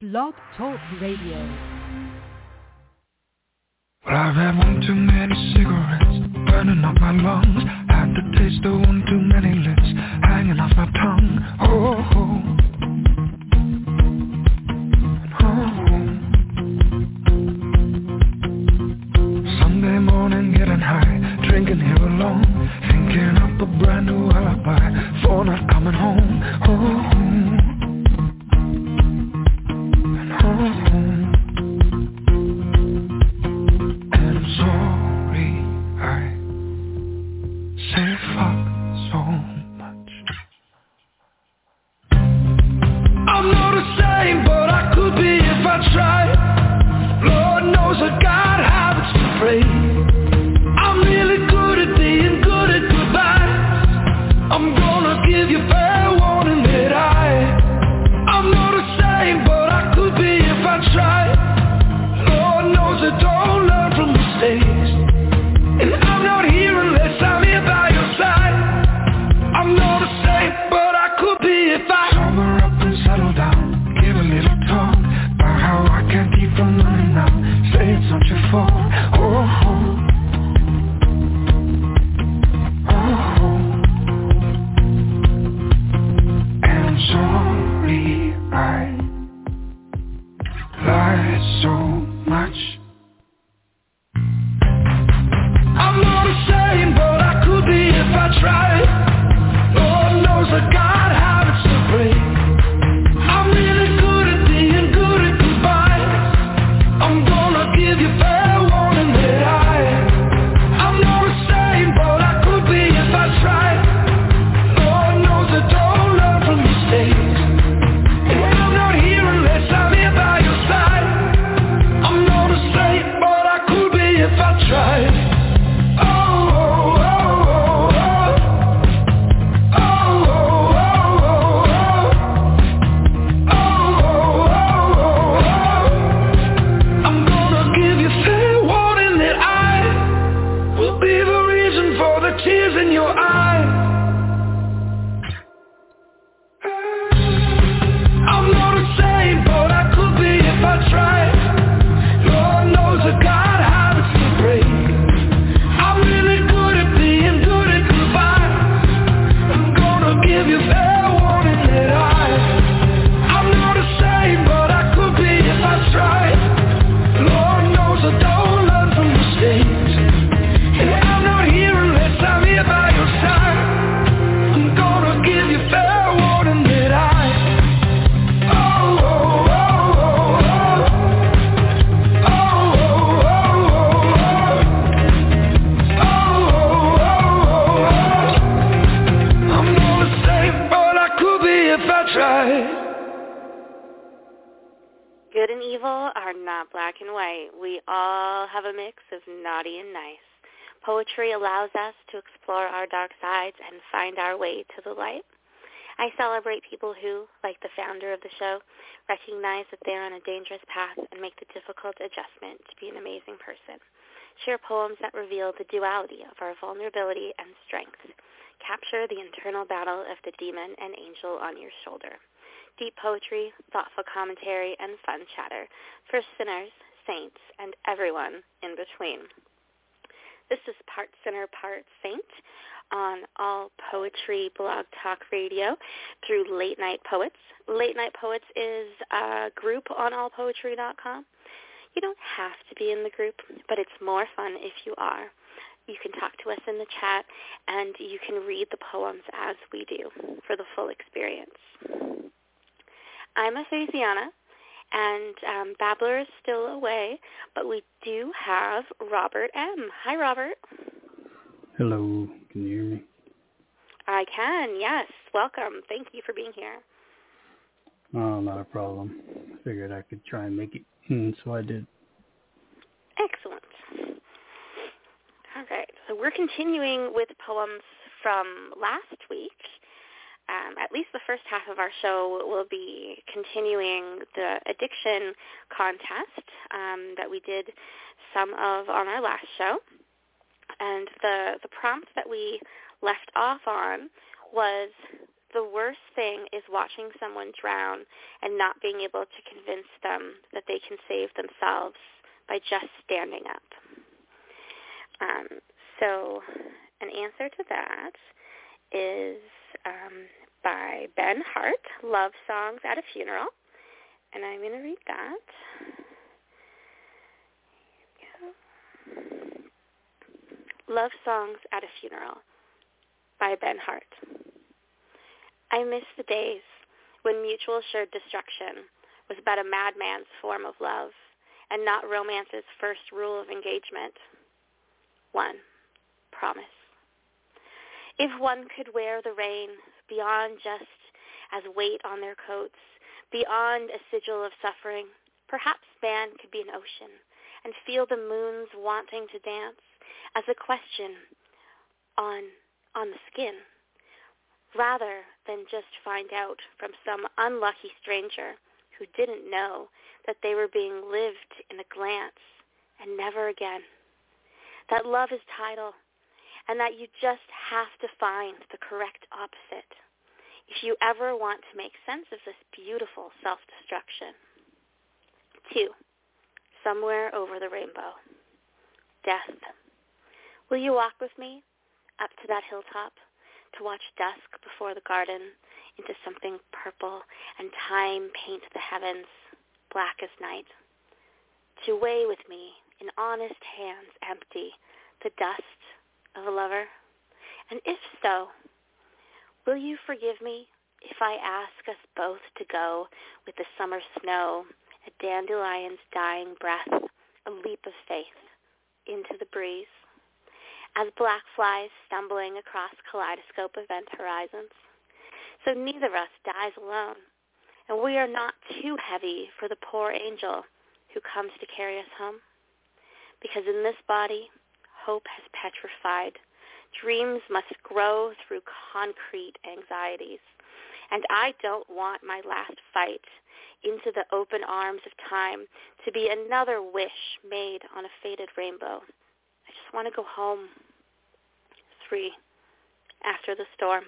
Blog Talk Radio. Well, I've had one too many cigarettes burning up my lungs. Had the taste of one too many lips hanging off my tongue. Oh, oh, oh. Sunday morning getting high, drinking here alone, thinking up a brand new alibi for not coming home. Oh, and oh. Say fuck so much. I'm not the same, but I could be if I tried. Lord knows I got habits to break. I'm really good at being good at goodbye. I'm gonna give you fair warning that I'm not the same, but I could be if I tried. Lord knows I don't learn from mistakes. And I'm not here unless I'm here by your side. I'm not the same, but I could be if I sober up and settle down. Give a little talk about how I can't keep from running out. Say it's not your fault. Oh, oh, oh. And I'm sorry I lied so much. I'm not the same, but I could be if I tried. Lord knows I got habits to break. I'm really good at being good at goodbye. I'm gonna give you fair warning that I'm not the same, but I could be if I tried. Lord knows I don't learn from mistakes. And I'm not here unless I'm here by your side. I'm not the same, but I could be if I tried. Good and evil are not black and white. We all have a mix of naughty and nice. Poetry allows us to explore our dark sides and find our way to the light. I celebrate people who, like the founder of the show, recognize that they're on a dangerous path and make the difficult adjustment to be an amazing person. Share poems that reveal the duality of our vulnerability and strength. Capture the internal battle of the demon and angel on your shoulder. Deep poetry, thoughtful commentary, and fun chatter for sinners, saints, and everyone in between. This is part sinner, part saint on All Poetry Blog Talk Radio through Late Night Poets. Late Night Poets is a group on allpoetry.com. You don't have to be in the group, but it's more fun if you are. You can talk to us in the chat, and you can read the poems as we do for the full experience. I'm Aphasiana, and Babbler is still away, but we do have Robert M. Hi, Robert. Hello. Can you hear me? I can, yes. Welcome. Thank you for being here. Oh, not a problem. I figured I could try and make it, so I did. Excellent. All right. So we're continuing with poems from last week. At least the first half of our show will be continuing the addiction contest that we did some of on our last show. And the prompt that we left off on was the worst thing is watching someone drown and not being able to convince them that they can save themselves by just standing up. So an answer to that is by Ben Hart, Love Songs at a Funeral. And I'm going to read that. Love Songs at a Funeral by Ben Hart. I miss the days when mutual assured destruction was but a madman's form of love and not romance's first rule of engagement. 1. Promise. If one could wear the rain beyond just as weight on their coats, beyond a sigil of suffering, perhaps man could be an ocean and feel the moons wanting to dance as a question on the skin, rather than just find out from some unlucky stranger who didn't know that they were being lived in a glance and never again. That love is tidal, and that you just have to find the correct opposite if you ever want to make sense of this beautiful self-destruction. 2. Somewhere over the rainbow. Death. Will you walk with me up to that hilltop to watch dusk before the garden into something purple and time paint the heavens black as night? To weigh with me in honest hands empty the dust of a lover? And if so, will you forgive me if I ask us both to go with the summer snow, a dandelion's dying breath, a leap of faith into the breeze, as black flies stumbling across kaleidoscope event horizons? So neither of us dies alone, and we are not too heavy for the poor angel who comes to carry us home. Because in this body, hope has petrified. Dreams must grow through concrete anxieties. And I don't want my last fight into the open arms of time to be another wish made on a faded rainbow. I just want to go home. 3. After the storm.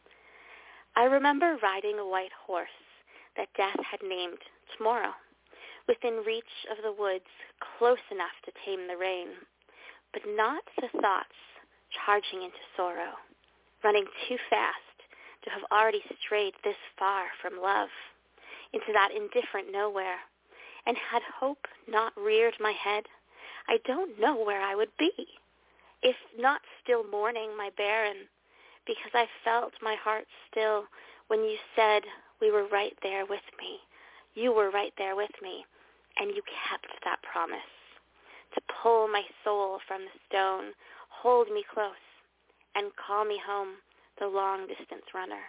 I remember riding a white horse that death had named Tomorrow, within reach of the woods, close enough to tame the rain, but not the thoughts charging into sorrow, running too fast to have already strayed this far from love, into that indifferent nowhere. And had hope not reared my head, I don't know where I would be, if not still mourning my barren, because I felt my heart still when you said we were right there with me. You were right there with me, and you kept that promise to pull my soul from the stone, hold me close, and call me home, the long-distance runner.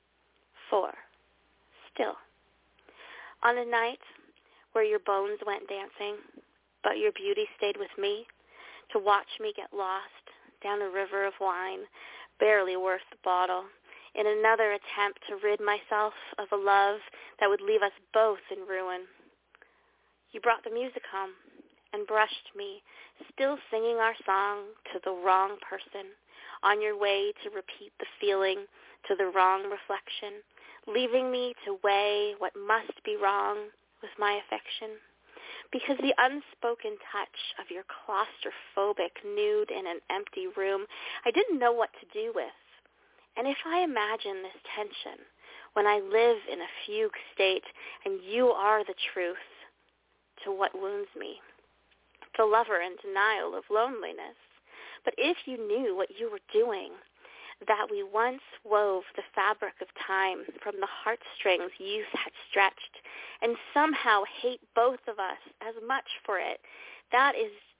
4. Still. On a night where your bones went dancing, but your beauty stayed with me, to watch me get lost down a river of wine, barely worth the bottle, in another attempt to rid myself of a love that would leave us both in ruin. You brought the music home and brushed me, still singing our song to the wrong person, on your way to repeat the feeling to the wrong reflection, leaving me to weigh what must be wrong with my affection. Because the unspoken touch of your claustrophobic nude in an empty room, I didn't know what to do with. And if I imagine this tension when I live in a fugue state and you are the truth to what wounds me, the lover in denial of loneliness, but if you knew what you were doing, that we once wove the fabric of time from the heartstrings youth had stretched, and somehow hate both of us as much for it, that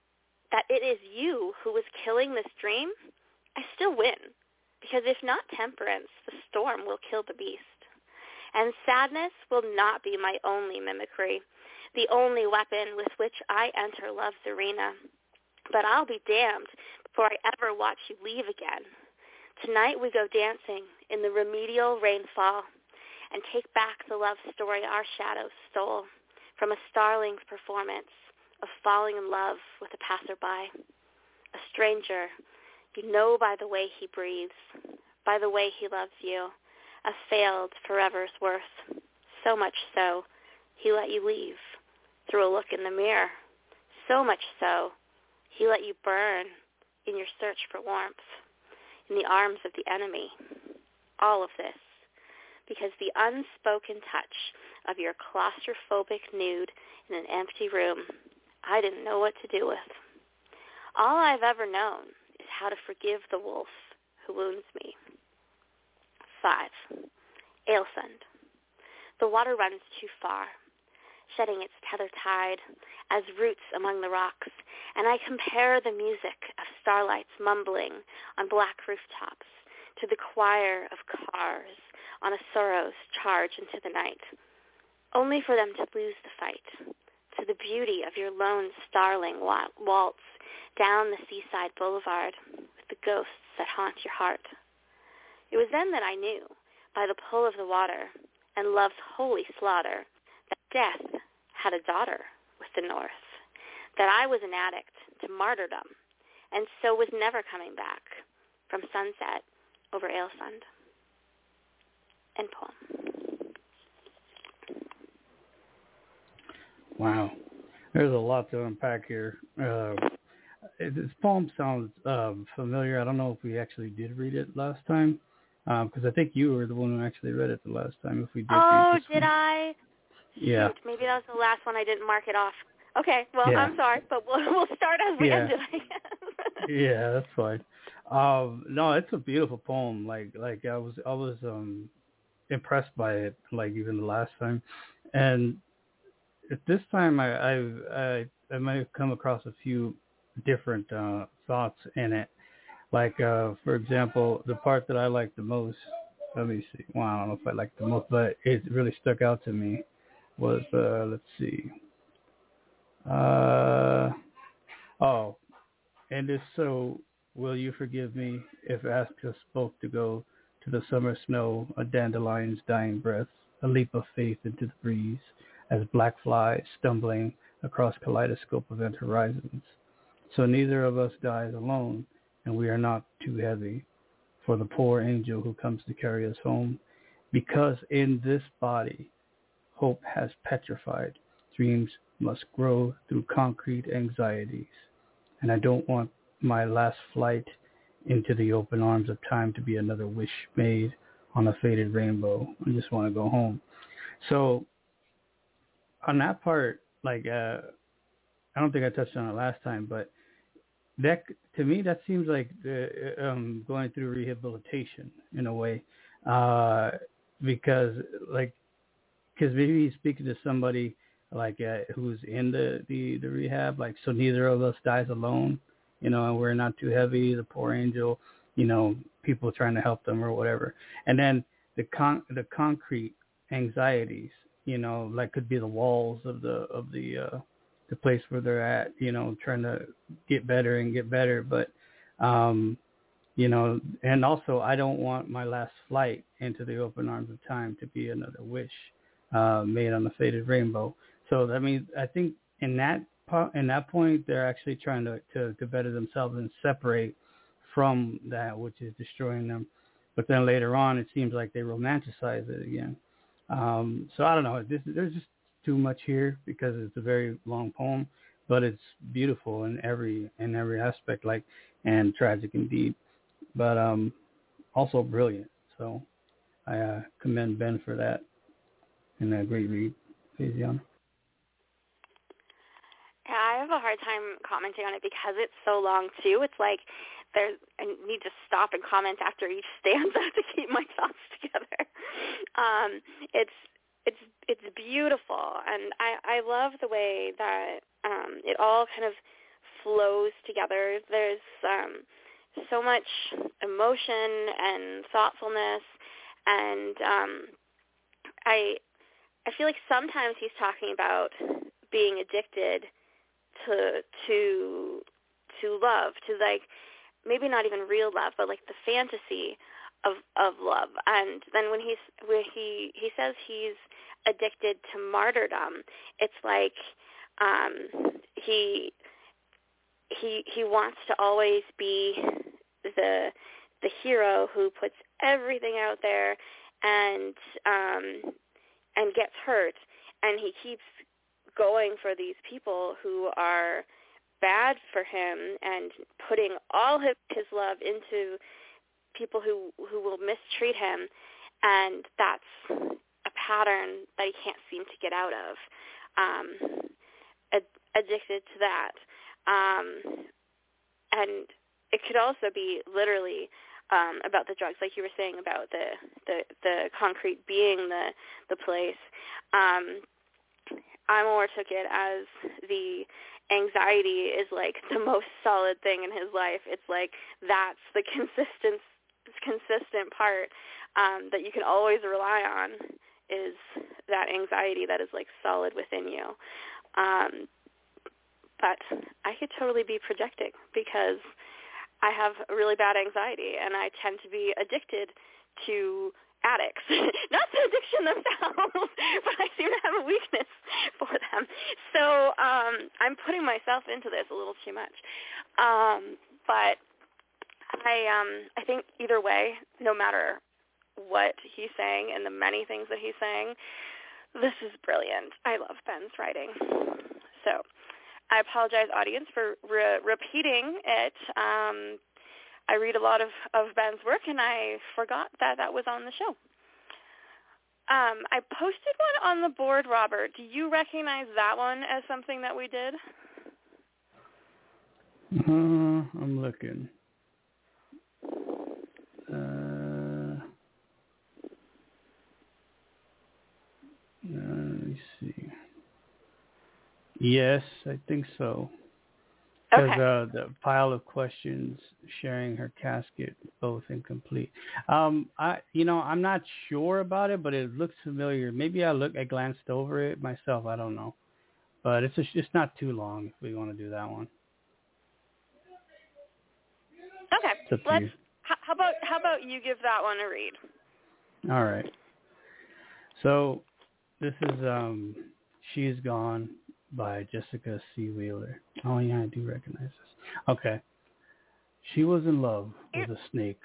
it is you who was killing this dream, I still win. Because if not temperance, the storm will kill the beast. And sadness will not be my only mimicry, the only weapon with which I enter love's arena. But I'll be damned before I ever watch you leave again. Tonight we go dancing in the remedial rainfall and take back the love story our shadows stole from a starling's performance of falling in love with a passerby, a stranger you know by the way he breathes, by the way he loves you, a failed forever's worth, so much so he let you leave through a look in the mirror, so much so he let you burn in your search for warmth in the arms of the enemy. All of this because the unspoken touch of your claustrophobic nude in an empty room I didn't know what to do with. All I've ever known is how to forgive the wolf who wounds me. 5. Ailsund. The water runs too far, shedding its tether tide as roots among the rocks, and I compare the music of starlights mumbling on black rooftops to the choir of cars on a sorrow's charge into the night, only for them to lose the fight, to the beauty of your lone starling waltz down the seaside boulevard with the ghosts that haunt your heart. It was then that I knew, by the pull of the water and love's holy slaughter, that death had a daughter with the north, that I was an addict to martyrdom, and so was never coming back from sunset over Ailsund. End poem. Wow. There's a lot to unpack here. This poem sounds familiar. I don't know if we actually did read it last time, because I think you were the one who actually read it the last time. If we did. Oh, did I? Yeah. Shoot, maybe that was the last one I didn't mark it off. Okay, well, Yeah. I'm sorry, but we'll start as we ended, I guess. Yeah, that's fine. No, it's a beautiful poem. Like I was impressed by it, like even the last time, and at this time I might have come across a few different thoughts in it. Like for example, the part that I liked the most. Let me see. Well, I don't know if I liked the most, but it really stuck out to me. Was let's see. And if so, will you forgive me if asked us both to go to the summer snow, a dandelion's dying breath, a leap of faith into the breeze, as black flies stumbling across kaleidoscope event horizons. So neither of us dies alone, and we are not too heavy for the poor angel who comes to carry us home, because in this body hope has petrified. Dreams must grow through concrete anxieties. And I don't want my last flight into the open arms of time to be another wish made on a faded rainbow. I just want to go home. So on that part, like, I don't think I touched on it last time, but that, to me, that seems like going through rehabilitation in a way, because maybe he's speaking to somebody like who's in the rehab, like, so neither of us dies alone, and we're not too heavy, the poor angel, people trying to help them or whatever. And then the concrete anxieties, like could be the walls of the place where they're at, trying to get better. But, and also I don't want my last flight into the open arms of time to be another wish made on the faded rainbow. So that means, I think in that point, they're actually trying to better themselves and separate from that which is destroying them. But then later on, it seems like they romanticize it again. So I don't know. There's just too much here because it's a very long poem, but it's beautiful in every aspect, and tragic indeed, but also brilliant. So I commend Ben for that, and a great read, Faison. Yeah, I have a hard time commenting on it because it's so long too. It's like I need to stop and comment after each stanza to keep my thoughts together. It's beautiful, and I love the way that it all kind of flows together. There's so much emotion and thoughtfulness, and I feel like sometimes he's talking about being addicted to love, to like maybe not even real love, but like the fantasy of love. And then when he says he's addicted to martyrdom, it's like he wants to always be the hero who puts everything out there and gets hurt, and he keeps going for these people who are bad for him and putting all his love into people who will mistreat him, and that's a pattern that he can't seem to get out of. Addicted to that. And it could also be literally about the drugs, like you were saying about the concrete being the place. I more took it as the anxiety is like the most solid thing in his life. It's like that's the consistent part that you can always rely on, is that anxiety that is like solid within you. But I could totally be projecting, because I have really bad anxiety and I tend to be addicted to addicts. Not the addiction themselves, but I seem to have a weakness for them. So I'm putting myself into this a little too much. But I think either way, no matter what he's saying and the many things that he's saying, this is brilliant. I love Ben's writing. So I apologize, audience, for repeating it. I read a lot of Ben's work, and I forgot that was on the show. I posted one on the board, Robert. Do you recognize that one as something that we did? I'm looking. Let me see. Yes, I think so. Because the pile of questions, sharing her casket, both incomplete. I'm not sure about it, but it looks familiar. Maybe I glanced over it myself. I don't know, but it's not too long if we want to do that one. Okay. It's up to you. How about you give that one a read? All right. So this is She's Gone by Jessica C. Wheeler. Oh yeah, I do recognize this. Okay. She was in love with a snake.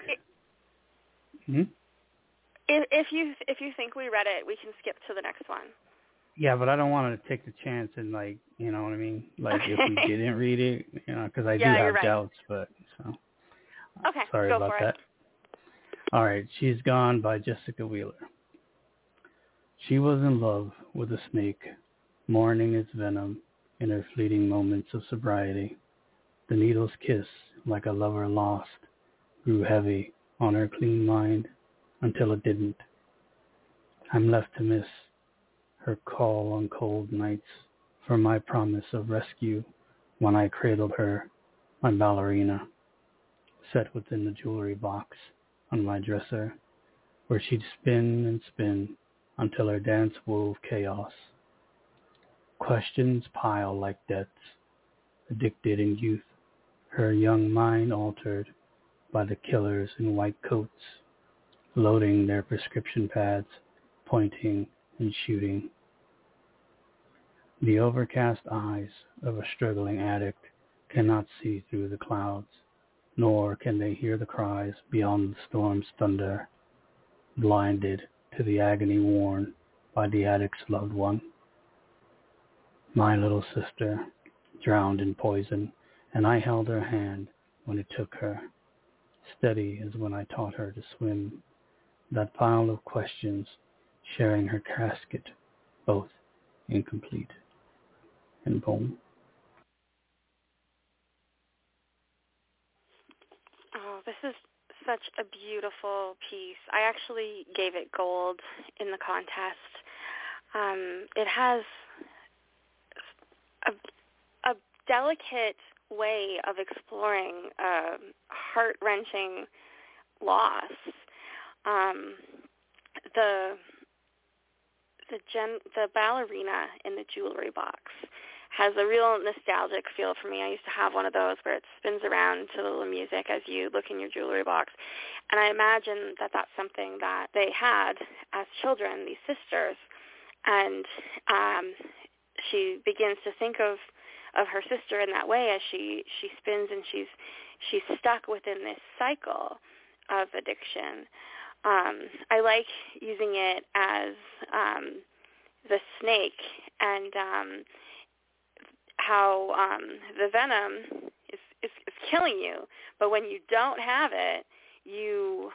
If you think we read it, we can skip to the next one. Yeah, but I don't want to take the chance and you know what I mean? If we didn't read it, because I do have doubts, but so. Okay, sorry go about for that. It. All right, She's Gone by Jessica Wheeler. She was in love with a snake, mourning its venom in her fleeting moments of sobriety. The needle's kiss, like a lover lost, grew heavy on her clean mind until it didn't. I'm left to miss her call on cold nights for my promise of rescue when I cradled her, my ballerina, set within the jewelry box on my dresser, where she'd spin and spin until her dance wove chaos. Questions pile like debts, addicted in youth, her young mind altered by the killers in white coats, loading their prescription pads, pointing and shooting. The overcast eyes of a struggling addict cannot see through the clouds, nor can they hear the cries beyond the storm's thunder, blinded to the agony worn by the addict's loved one. My little sister, drowned in poison, and I held her hand when it took her, steady as when I taught her to swim. That pile of questions, sharing her casket, both incomplete. And boom. Oh, this is such a beautiful piece. I actually gave it gold in the contest. It has a delicate way of exploring heart-wrenching loss. The ballerina in the jewelry box has a real nostalgic feel for me. I used to have one of those where it spins around to the little music as you look in your jewelry box. And I imagine that that's something that they had as children, these sisters. And she begins to think of her sister in that way as she spins, and she's stuck within this cycle of addiction. I like using it as the snake and how the venom is killing you, but when you don't have it, you're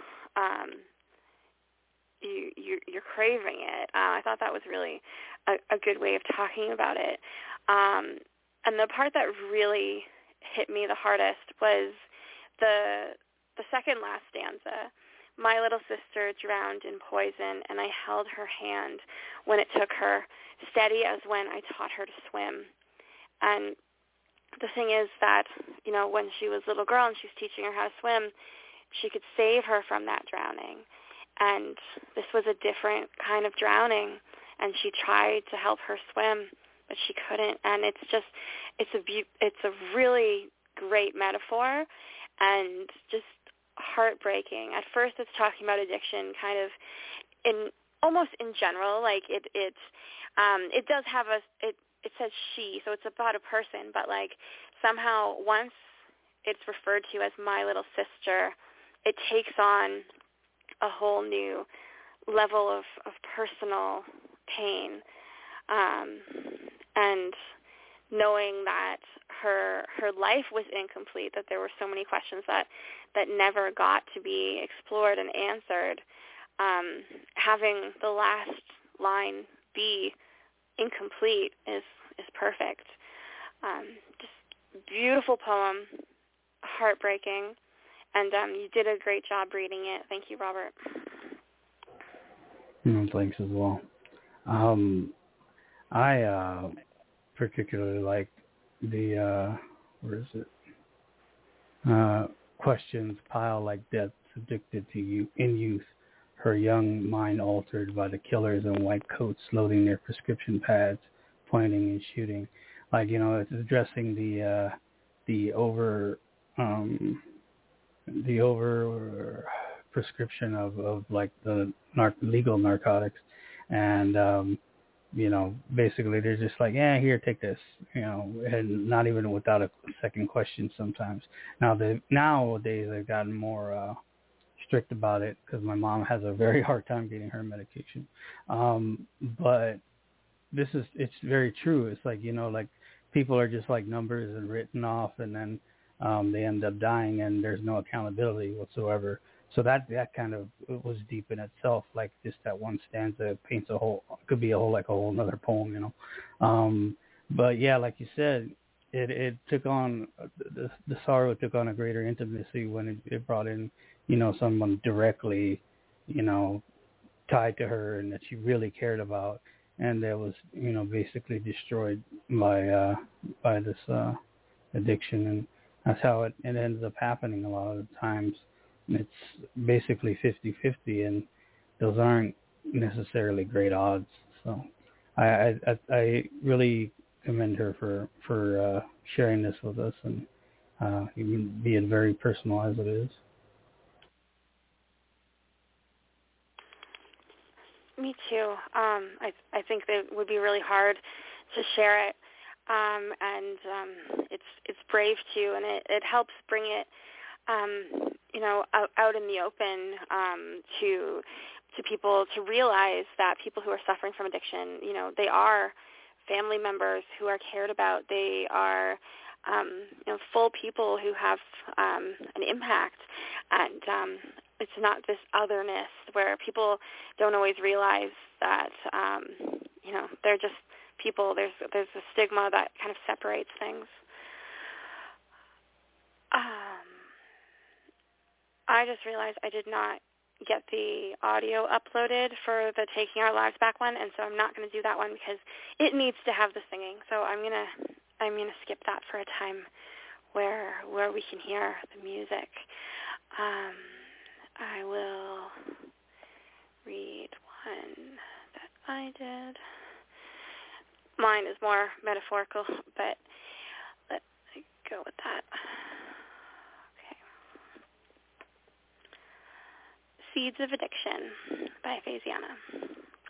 craving it. I thought that was really a good way of talking about it. And the part that really hit me the hardest was the second last stanza. My little sister drowned in poison, and I held her hand when it took her, steady as when I taught her to swim. And the thing is that, you know, when she was a little girl and she's teaching her how to swim, she could save her from that drowning. And this was a different kind of drowning, and she tried to help her swim, but she couldn't. And it's a really great metaphor and just heartbreaking. At first it's talking about addiction kind of almost in general, like it does have it says she, so it's about a person, but like somehow once it's referred to as my little sister, it takes on a whole new level of personal pain, and knowing that her life was incomplete, that there were so many questions that never got to be explored and answered, having the last line be incomplete is perfect. Just beautiful poem, heartbreaking, and you did a great job reading it. Thank you, Robert. Thanks as well. I particularly like the questions pile like deaths addicted to you in youth, her young mind altered by the killers in white coats loading their prescription pads, pointing and shooting. Like, you know, it's addressing the over prescription of like the legal narcotics, and you know, basically they're just like, yeah, here, take this, you know, and not even without a second question sometimes. Nowadays they've gotten more strict about it because my mom has a very hard time getting her medication. But it's very true. It's like, you know, like people are just like numbers and written off, and then they end up dying and there's no accountability whatsoever. So that kind of was deep in itself. Like just that one stanza paints could be a whole another poem, you know. But yeah, like you said, it took on, the sorrow took on a greater intimacy when it brought in, you know, someone directly, you know, tied to her and that she really cared about, and that was, you know, basically destroyed by this addiction. And that's how it ends up happening a lot of the times. It's basically 50-50, and those aren't necessarily great odds. So I really commend her for sharing this with us, and even being very personal as it is. Me too. I think that it would be really hard to share it, and it's brave too, and it helps bring it, you know, out in the open to people to realize that people who are suffering from addiction, you know, they are family members who are cared about. They are, you know, full people who have an impact, and it's not this otherness where people don't always realize that, you know, they're just people. There's a stigma that kind of separates things. I just realized I did not get the audio uploaded for the Taking Our Lives Back one, and so I'm not going to do that one because it needs to have the singing. So I'm gonna skip that for a time where we can hear the music. I will read one that I did. Mine is more metaphorical, but let's go with that. Seeds of Addiction by Phasiana.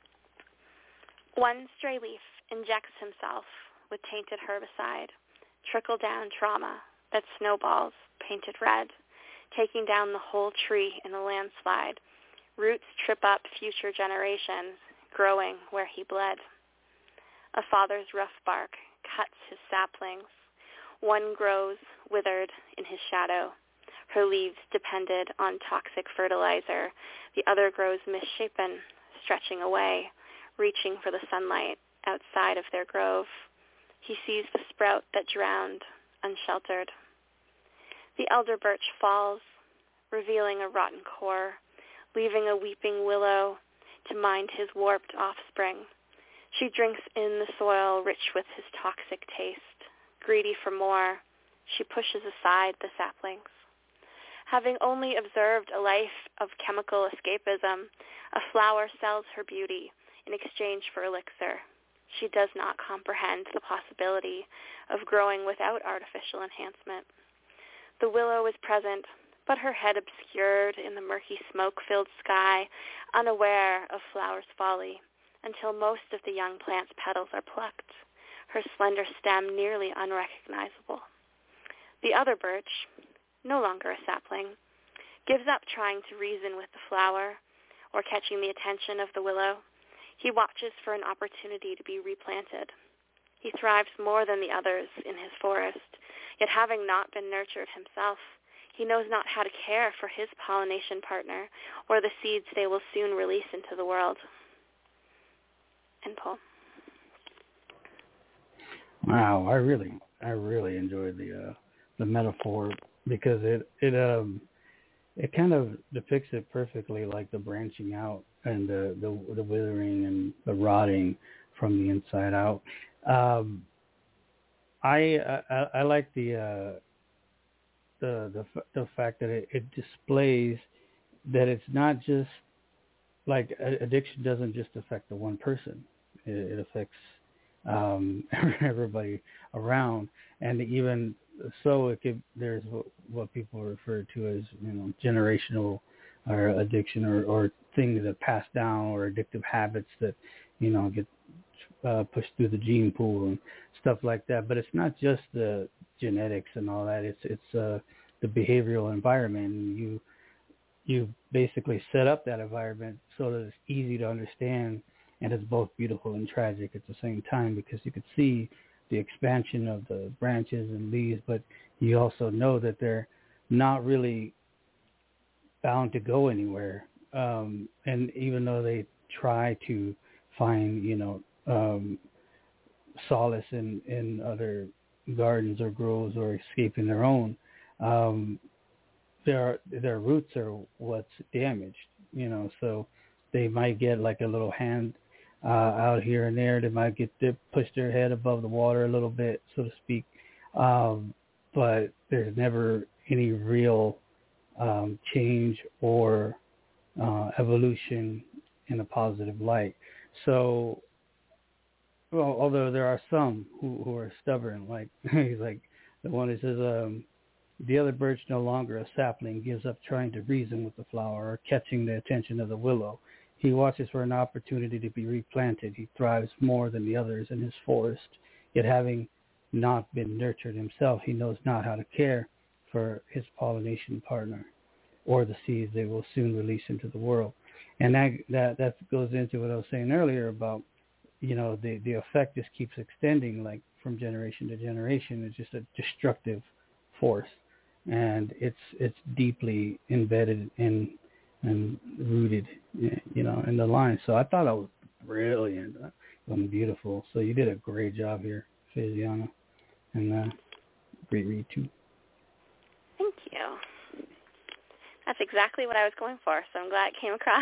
One stray leaf injects himself with tainted herbicide, trickle-down trauma that snowballs painted red, taking down the whole tree in a landslide, Roots trip up future generations, growing where he bled. A father's rough bark cuts his saplings. One grows withered in his shadow. Her leaves depended on toxic fertilizer. The other grows misshapen, stretching away, reaching for the sunlight outside of their grove. He sees the sprout that drowned, unsheltered. The elder birch falls, revealing a rotten core, leaving a weeping willow to mind his warped offspring. She drinks in the soil rich with his toxic taste. Greedy for more, she pushes aside the saplings. Having only observed a life of chemical escapism, a flower sells her beauty in exchange for elixir. She does not comprehend the possibility of growing without artificial enhancement. The willow is present, but her head obscured in the murky smoke-filled sky, unaware of flower's folly, until most of the young plant's petals are plucked, her slender stem nearly unrecognizable. The other birch, no longer a sapling, gives up trying to reason with the flower or catching the attention of the willow. He watches for an opportunity to be replanted. He thrives more than the others in his forest, yet having not been nurtured himself, he knows not how to care for his pollination partner or the seeds they will soon release into the world. And Paul. Wow, I really enjoyed the metaphor because it kind of depicts it perfectly, like the branching out and the withering and the rotting from the inside out. I like the fact that it displays that it's not just like addiction doesn't just affect the one person. It affects everybody around, and even so, there's what people refer to as generational or addiction or things that pass down or addictive habits that get pushed through the gene pool and stuff like that. But it's not just the genetics and all that. It's the behavioral environment. And you basically set up that environment so that it's easy to understand, and it's both beautiful and tragic at the same time, because you could see the expansion of the branches and leaves, but you also know that they're not really bound to go anywhere. And even though they try to find, solace in other gardens or groves or escaping their own, their roots are what's damaged, so they might get like a little hand out here and there. They might push their head above the water a little bit, so to speak, but there's never any real change or evolution in a positive light. So, well, although there are some who are stubborn, like he's like the one who says, the other birch, no longer a sapling, gives up trying to reason with the flower or catching the attention of the willow. He watches for an opportunity to be replanted. He thrives more than the others in his forest, yet having not been nurtured himself, he knows not how to care for his pollination partner or the seeds they will soon release into the world. And that goes into what I was saying earlier about, the effect just keeps extending, like from generation to generation. It's just a destructive force, and it's deeply embedded in and rooted, in the line. So I thought that was brilliant and beautiful. So you did a great job here, Faziana, and great read too. Thank you. That's exactly what I was going for, so I'm glad it came across.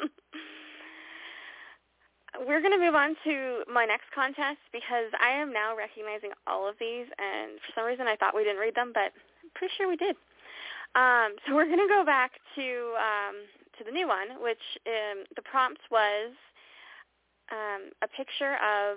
We're going to move on to my next contest because I am now recognizing all of these, and for some reason I thought we didn't read them, but I'm pretty sure we did. So we're going to go back to the new one, which the prompt was a picture of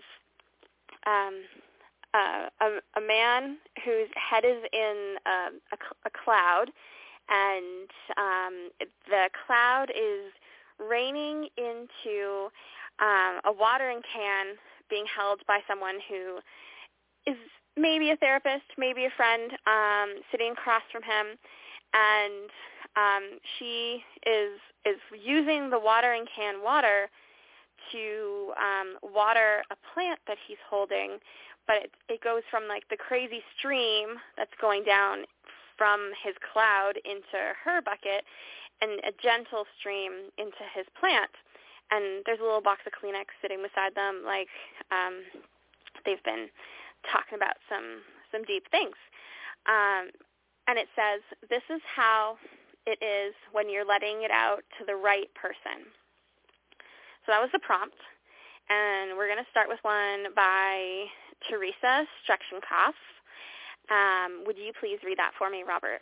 a man whose head is in a cloud, and the cloud is raining into a watering can being held by someone who is maybe a therapist, maybe a friend, sitting across from him. and she is using the watering can water to water a plant that he's holding, but it goes from like the crazy stream that's going down from his cloud into her bucket and a gentle stream into his plant. And there's a little box of Kleenex sitting beside them, like they've been talking about some deep things. And it says, "This is how it is when you're letting it out to the right person." So that was the prompt. And we're going to start with one by Teresa Strechenkoff. Would you please read that for me, Robert?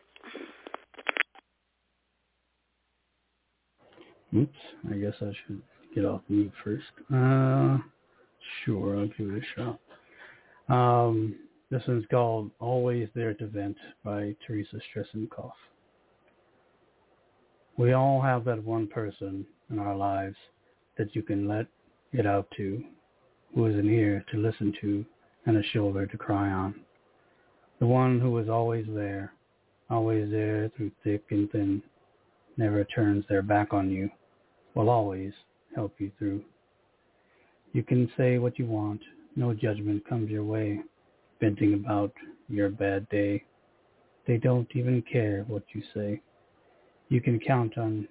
Oops, I guess I should get off mute first. Sure, I'll give it a shot. This one's called Always There to Vent by Teresa Strechenkoff. We all have that one person in our lives that you can let it out to, who is an ear to listen to and a shoulder to cry on. The one who is always there through thick and thin, never turns their back on you, will always help you through. You can say what you want, no judgment comes your way, venting about your bad day. They don't even care what you say. You can count on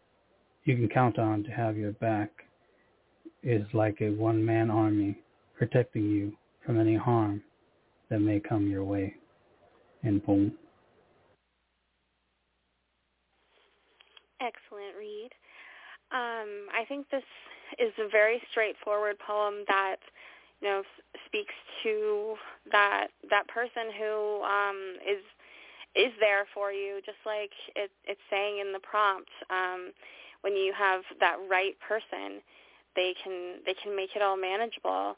to have your back is like a one-man army protecting you from any harm that may come your way. And boom. Excellent read. I think this is a very straightforward poem that, speaks to that person who is there for you, just like it's saying in the prompt. When you have that right person, they can make it all manageable.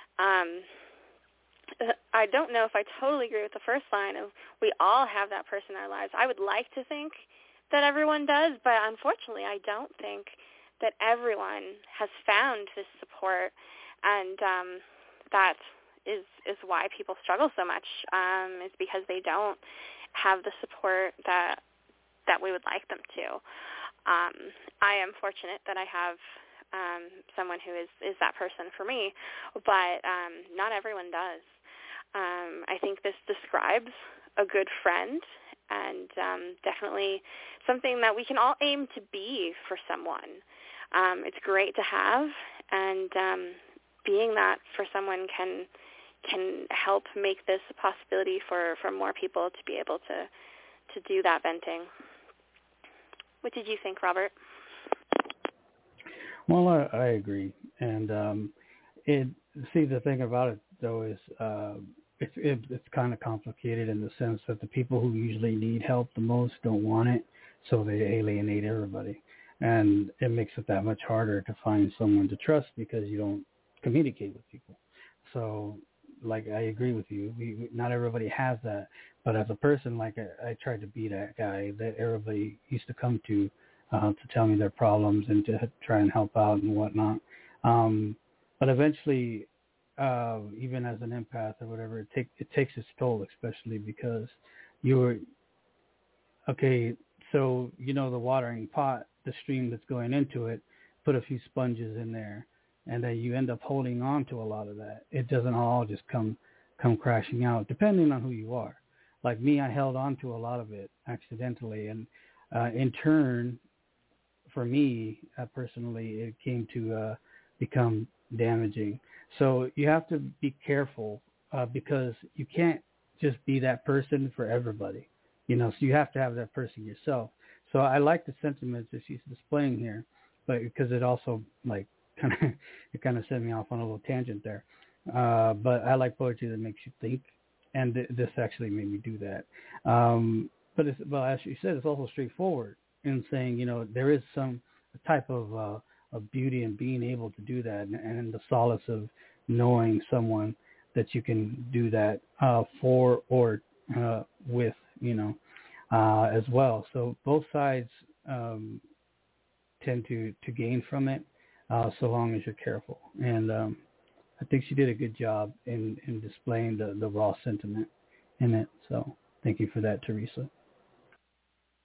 I don't know if I totally agree with the first line of we all have that person in our lives. I would like to think that everyone does, but unfortunately I don't think that everyone has found this support, and that is why people struggle so much, is because they don't have the support that we would like them to. I am fortunate that I have someone who is that person for me, but not everyone does. I think this describes a good friend, and definitely something that we can all aim to be for someone. It's great to have, and being that for someone can help make this a possibility for more people to be able to do that venting. What did you think, Robert? Well, I agree, and the thing about it though is it's kind of complicated in the sense that the people who usually need help the most don't want it, so they alienate everybody, and it makes it that much harder to find someone to trust because you don't communicate with people. So, like, I agree with you. Not everybody has that, but as a person, like I tried to be that guy that everybody used to come to tell me their problems and to try and help out and whatnot. But eventually, even as an empath or whatever, it takes its toll, especially because so the watering pot, the stream that's going into it, put a few sponges in there, and then you end up holding on to a lot of that. It doesn't all just come crashing out, depending on who you are. Like me, I held on to a lot of it accidentally, and in turn, for me personally, it came to become damaging. So you have to be careful because you can't just be that person for everybody, so you have to have that person yourself. So I like the sentiments that she's displaying here, but because it also kind of sent me off on a little tangent there. But I like poetry that makes you think, and this actually made me do that. But as you said, it's also straightforward in saying, there is some type of beauty in being able to do that, and the solace of knowing someone that you can do that for or with, as well. So both sides tend to gain from it, so long as you're careful. And I think she did a good job in displaying the raw sentiment in it. So thank you for that, Teresa.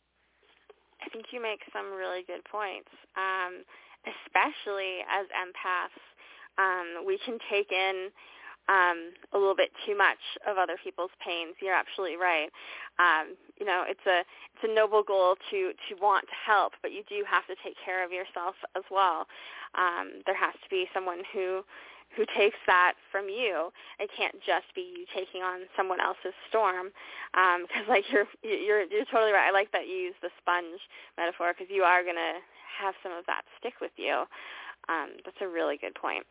I think you make some really good points, especially as empaths. We can take in a little bit too much of other people's pains. You're absolutely right. It's a noble goal to want to help, but you do have to take care of yourself as well. There has to be someone who takes that from you. It can't just be you taking on someone else's storm. Because you're totally right. I like that you use the sponge metaphor, because you are going to have some of that stick with you. That's a really good point.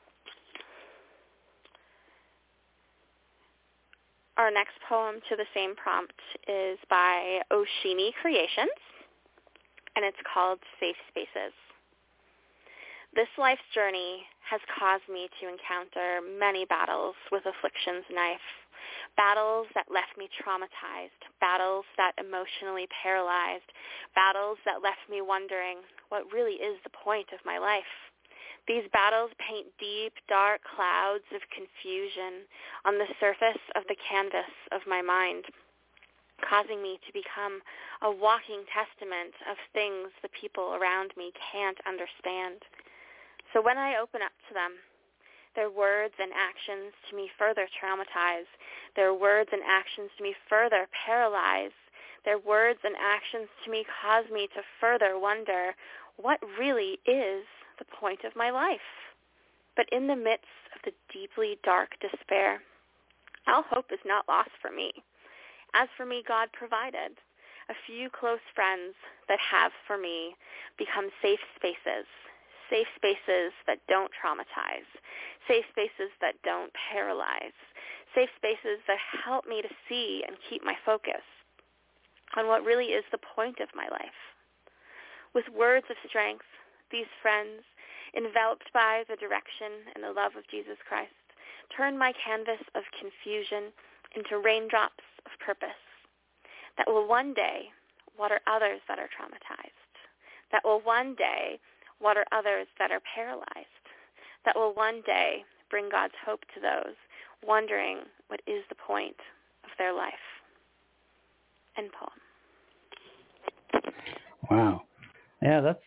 Our next poem to the same prompt is by Oshimi Creations, and it's called Safe Spaces. This life's journey has caused me to encounter many battles with affliction's knife, battles that left me traumatized, battles that emotionally paralyzed, battles that left me wondering what really is the point of my life. These battles paint deep, dark clouds of confusion on the surface of the canvas of my mind, causing me to become a walking testament of things the people around me can't understand. So when I open up to them, their words and actions to me further traumatize. Their words and actions to me further paralyze. Their words and actions to me cause me to further wonder what really is the point of my life. But in the midst of the deeply dark despair, all hope is not lost for me. As for me, God provided. A few close friends that have for me become safe spaces that don't traumatize, safe spaces that don't paralyze, safe spaces that help me to see and keep my focus on what really is the point of my life. With words of strength, these friends, enveloped by the direction and the love of Jesus Christ, turn my canvas of confusion into raindrops of purpose that will one day water others that are traumatized, that will one day water others that are paralyzed, that will one day bring God's hope to those wondering what is the point of their life. End poem. Wow. Yeah, that's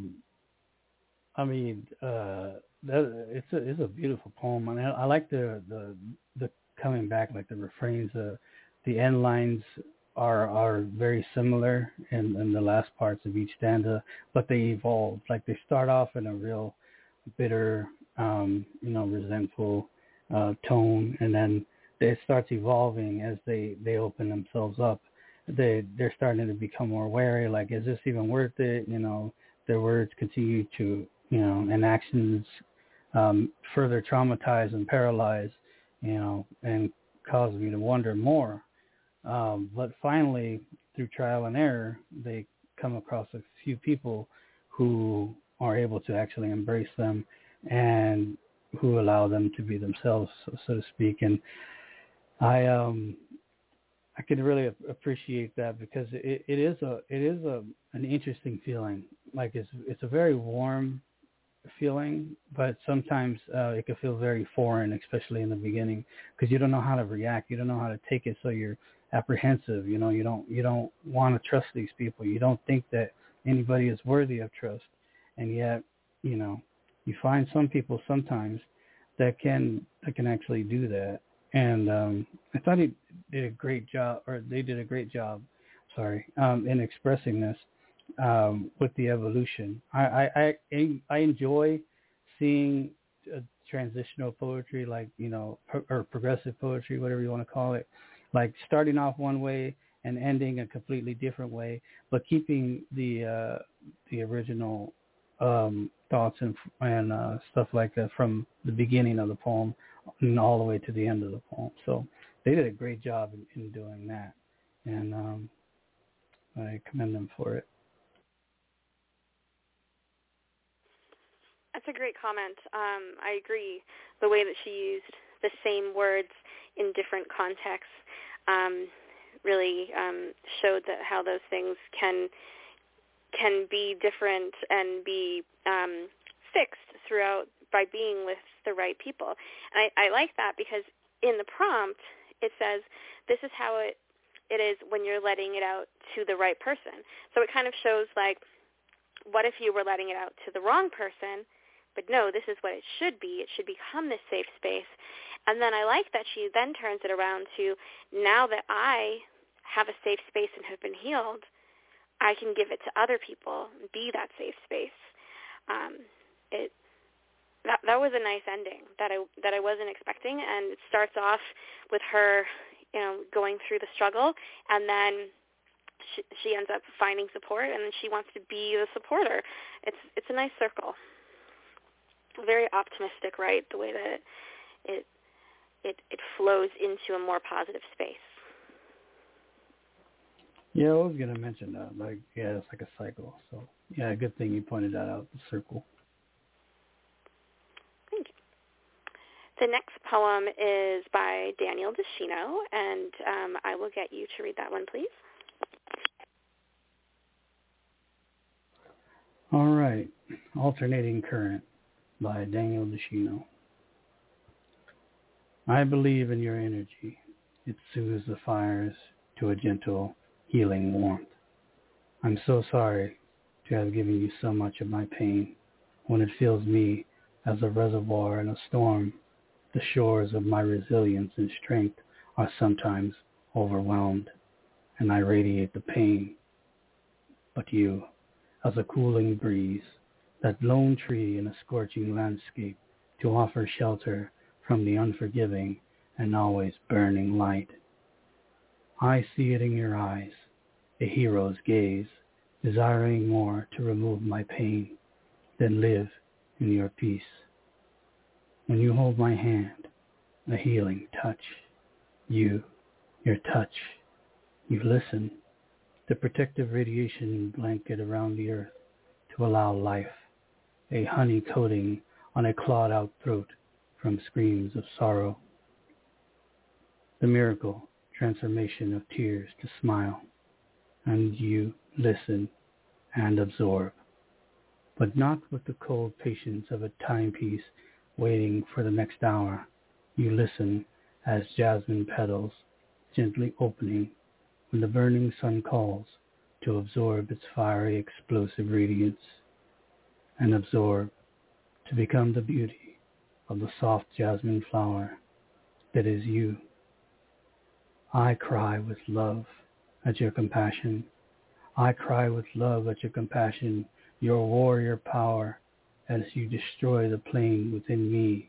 it's a beautiful poem. I mean, I like the coming back, like the refrains. The end lines are very similar in the last parts of each stanza, but they evolve. Like they start off in a real bitter, resentful tone, and then it starts evolving as they open themselves up. They're starting to become more wary. Like, is this even worth it? Their words continue to, and actions further traumatize and paralyze, and cause me to wonder more. But finally, through trial and error, they come across a few people who are able to actually embrace them and who allow them to be themselves, so to speak. And I can really appreciate that, because it is an interesting feeling. Like it's a very warm feeling, but sometimes it can feel very foreign, especially in the beginning, because you don't know how to react, you don't know how to take it, so you're apprehensive. You don't want to trust these people. You don't think that anybody is worthy of trust, and yet you find some people sometimes that can actually do that. And I thought they did a great job in expressing this with the evolution. I enjoy seeing transitional poetry, like, or progressive poetry, whatever you want to call it, like starting off one way and ending a completely different way, but keeping the original thoughts and stuff like that from the beginning of the poem and all the way to the end of the poem. So they did a great job in doing that, and I commend them for it. That's a great comment. I agree. The way that she used the same words in different contexts really showed that how those things can be different and be fixed throughout by being with the right people. And I like that, because in the prompt it says, this is how it it is when you're letting it out to the right person. So it kind of shows, like, what if you were letting it out to the wrong person, but no, this is what it should be. It should become this safe space. And then I like that she then turns it around to, now that I have a safe space and have been healed, I can give it to other people, be that safe space. That was a nice ending that I wasn't expecting, and it starts off with her, going through the struggle, and then she ends up finding support, and then she wants to be the supporter. It's a nice circle. Very optimistic, right? The way that it flows into a more positive space. Yeah, I was gonna mention that. It's like a cycle. So yeah, good thing you pointed that out. The circle. Thank you. The next poem is by Daniel DeShino, and I will get you to read that one, please. All right. Alternating Current by Daniel DeShino. I believe in your energy. It soothes the fires to a gentle, healing warmth. I'm so sorry to have given you so much of my pain. When it fills me as a reservoir in a storm, the shores of my resilience and strength are sometimes overwhelmed, and I radiate the pain. But you, as a cooling breeze, that lone tree in a scorching landscape, to offer shelter from the unforgiving and always burning light. I see it in your eyes, a hero's gaze, desiring more to remove my pain than live in your peace. When you hold my hand, a healing touch, your touch, you listen, the protective radiation blanket around the earth to allow life, a honey coating on a clawed-out throat from screams of sorrow. The miracle transformation of tears to smile, and you listen and absorb, but not with the cold patience of a timepiece waiting for the next hour. You listen as jasmine petals gently opening when the burning sun calls to absorb its fiery explosive radiance, and absorb to become the beauty of the soft jasmine flower that is you. I cry with love at your compassion. I cry with love at your compassion, your warrior power as you destroy the plane within me.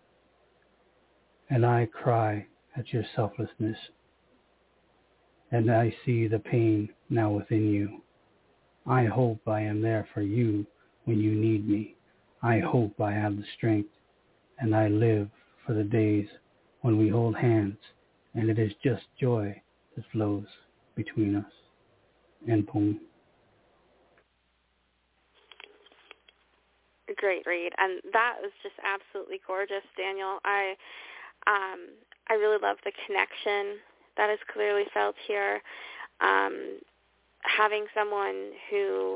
And I cry at your selflessness, and I see the pain now within you. I hope I am there for you when you need me. I hope I have the strength, and I live for the days when we hold hands, and it is just joy that flows between us. End poem. Great read, and that was just absolutely gorgeous, Daniel. I really love the connection that is clearly felt here. Having someone who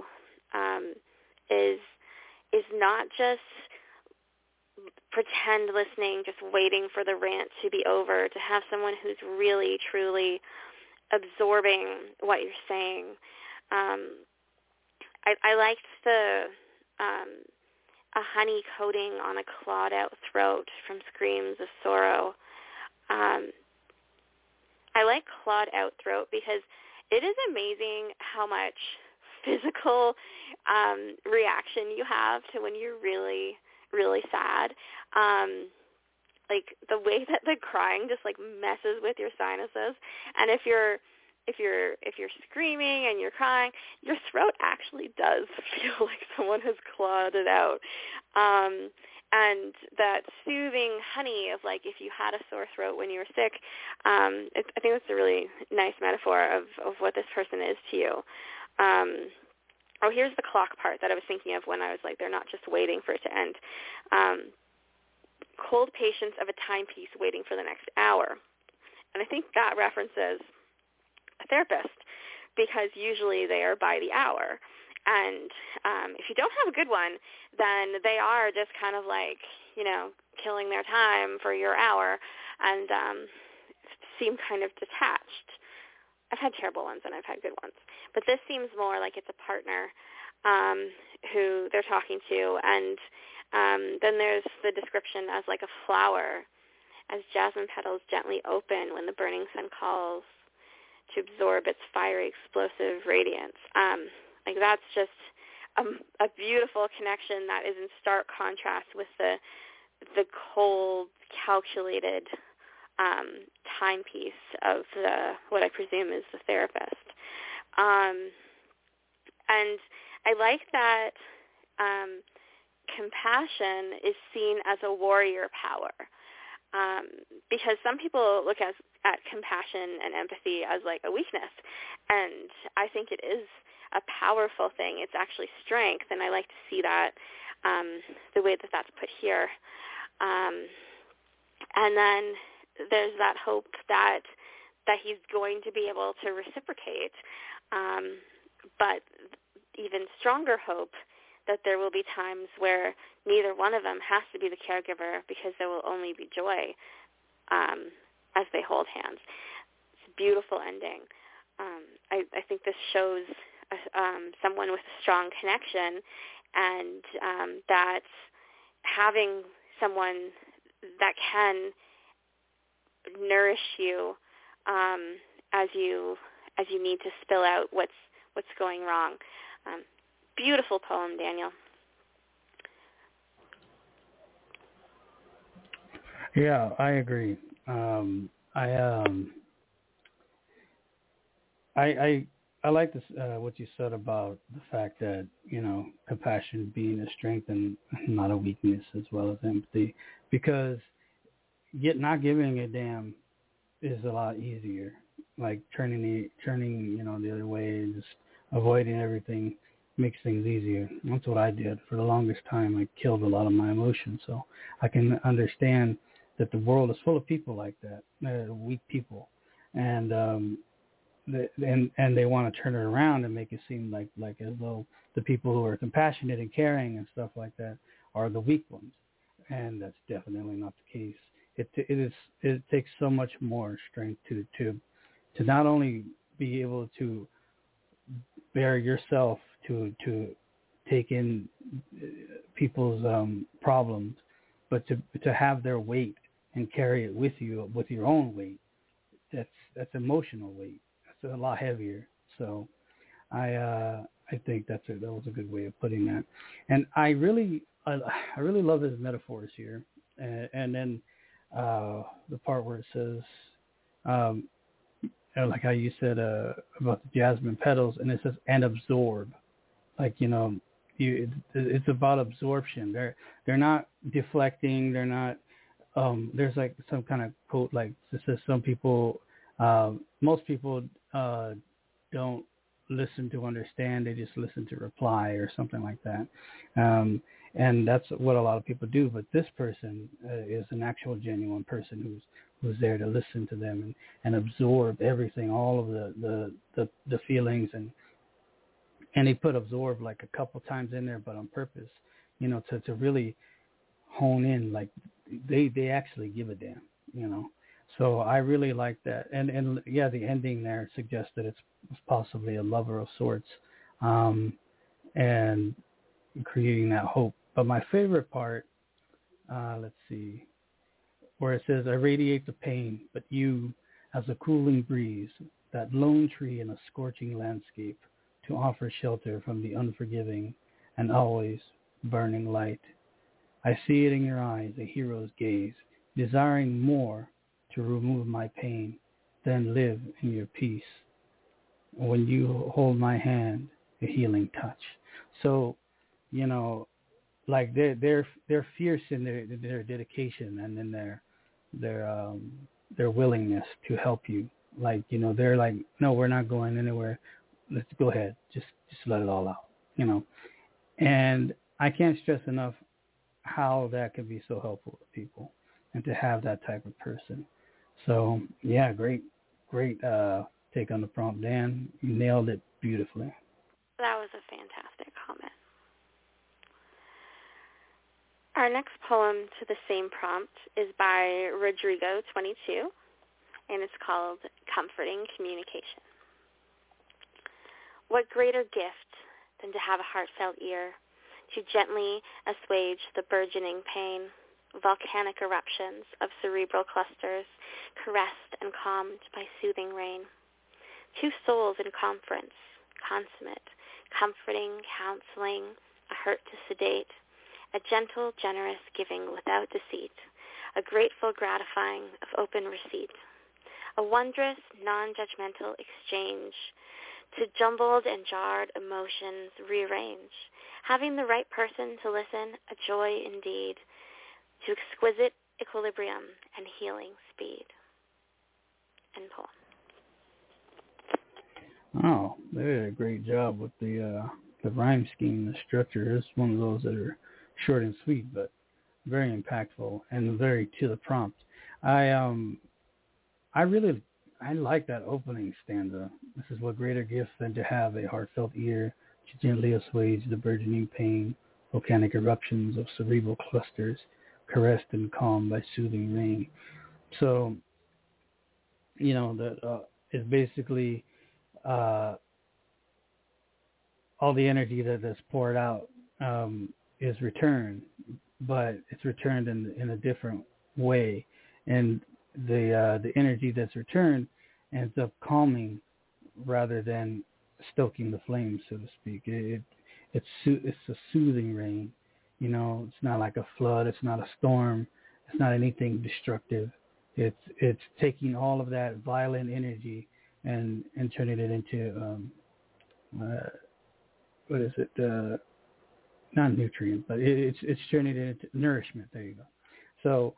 is not just pretend listening, just waiting for the rant to be over, to have someone who's really, truly absorbing what you're saying. I liked the a honey coating on a clawed out throat from screams of sorrow. I like clawed out throat because it is amazing how much physical reaction you have to when you're really, really sad. Like the way that the crying just like messes with your sinuses, and if you're screaming and you're crying, your throat actually does feel like someone has clawed it out. And that soothing honey of like if you had a sore throat when you were sick, I think that's a really nice metaphor of what this person is to you. Oh, here's the clock part that I was thinking of when I was like, they're not just waiting for it to end. Cold patience of a timepiece waiting for the next hour. And I think that references a therapist because usually they are by the hour. And if you don't have a good one, then they are just kind of like, killing their time for your hour and seem kind of detached. I've had terrible ones and I've had good ones. But this seems more like it's a partner who they're talking to. And then there's the description as like a flower, as jasmine petals gently open when the burning sun calls to absorb its fiery, explosive radiance. Like that's just a beautiful connection that is in stark contrast with the cold, calculated timepiece of what I presume is the therapist. And I like that compassion is seen as a warrior power, because some people look at compassion and empathy as like a weakness, and I think it is a powerful thing. It's actually strength, and I like to see that the way that that's put here. And then there's that hope that he's going to be able to reciprocate, but even stronger hope that there will be times where neither one of them has to be the caregiver, because there will only be joy as they hold hands. It's a beautiful ending. I think this shows someone with a strong connection, and that having someone that can nourish you as you need to spill out what's going wrong. Beautiful poem, Daniel. Yeah, I agree. I like this what you said about the fact that, you know, compassion being a strength and not a weakness, as well as empathy, because not giving a damn is a lot easier. Like turning you know, the other way and just avoiding everything makes things easier. That's what I did for the longest time. I killed a lot of my emotions, so I can understand that the world is full of people like that, weak people, and they want to turn it around and make it seem like as though the people who are compassionate and caring and stuff like that are the weak ones, and that's definitely not the case. It takes so much more strength to not only be able to bear yourself, to take in people's problems, but to have their weight and carry it with you with your own weight. That's emotional weight. That's a lot heavier. So I think that was a good way of putting that. And I really love his metaphors here. And then the part where it says, like how you said about the jasmine petals, and it says, and absorb. Like, you know, it's about absorption. They're not deflecting. They're not. There's like some kind of quote like it says some people, most people don't listen to understand. They just listen to reply or something like that. And that's what a lot of people do. But this person is an actual genuine person who's there to listen to them and absorb everything, all of the feelings, and he put absorb like a couple times in there, but on purpose, you know, to really hone in, like they actually give a damn, you know. So I really like that. And yeah, the ending there suggests that it's possibly a lover of sorts, and creating that hope. But my favorite part, let's see, where it says, I radiate the pain, but you, as a cooling breeze, that lone tree in a scorching landscape, to offer shelter from the unforgiving and always burning light. I see it in your eyes, a hero's gaze, desiring more to remove my pain than live in your peace. When you hold my hand, a healing touch. So, you know, like they're fierce in their dedication and in their willingness to help you. Like, you know, they're like, no, we're not going anywhere. Let's go ahead. Just let it all out, you know. And I can't stress enough how that can be so helpful to people, and to have that type of person. So yeah, great take on the prompt, Dan. You nailed it beautifully. That was a fantastic comment. Our next poem to the same prompt is by Rodrigo 22, and it's called Comforting Communication. what greater gift than to have a heartfelt ear, to gently assuage the burgeoning pain, volcanic eruptions of cerebral clusters, caressed and calmed by soothing rain. Two souls in conference, consummate, comforting, counseling, a hurt to sedate, a gentle, generous giving without deceit, a grateful gratifying of open receipt, a wondrous, non-judgmental exchange, to jumbled and jarred emotions rearrange, having the right person to listen, a joy indeed, to exquisite equilibrium and healing speed. End poem. Oh, they did a great job with the rhyme scheme, the structure. It's one of those that are short and sweet, but very impactful and very to the prompt. I like that opening stanza. This is what greater gift than to have a heartfelt ear to gently assuage the burgeoning pain, volcanic eruptions of cerebral clusters, caressed and calmed by soothing rain. So, that is basically all the energy that is poured out is returned, but it's returned in a different way, and the energy that's returned ends up calming rather than stoking the flames, so to speak. It's a soothing rain. It's not like a flood. It's not a storm. It's not anything destructive. It's taking all of that violent energy and turning it into what is it? Not nutrient, but it's turning it into nourishment. There you go. So,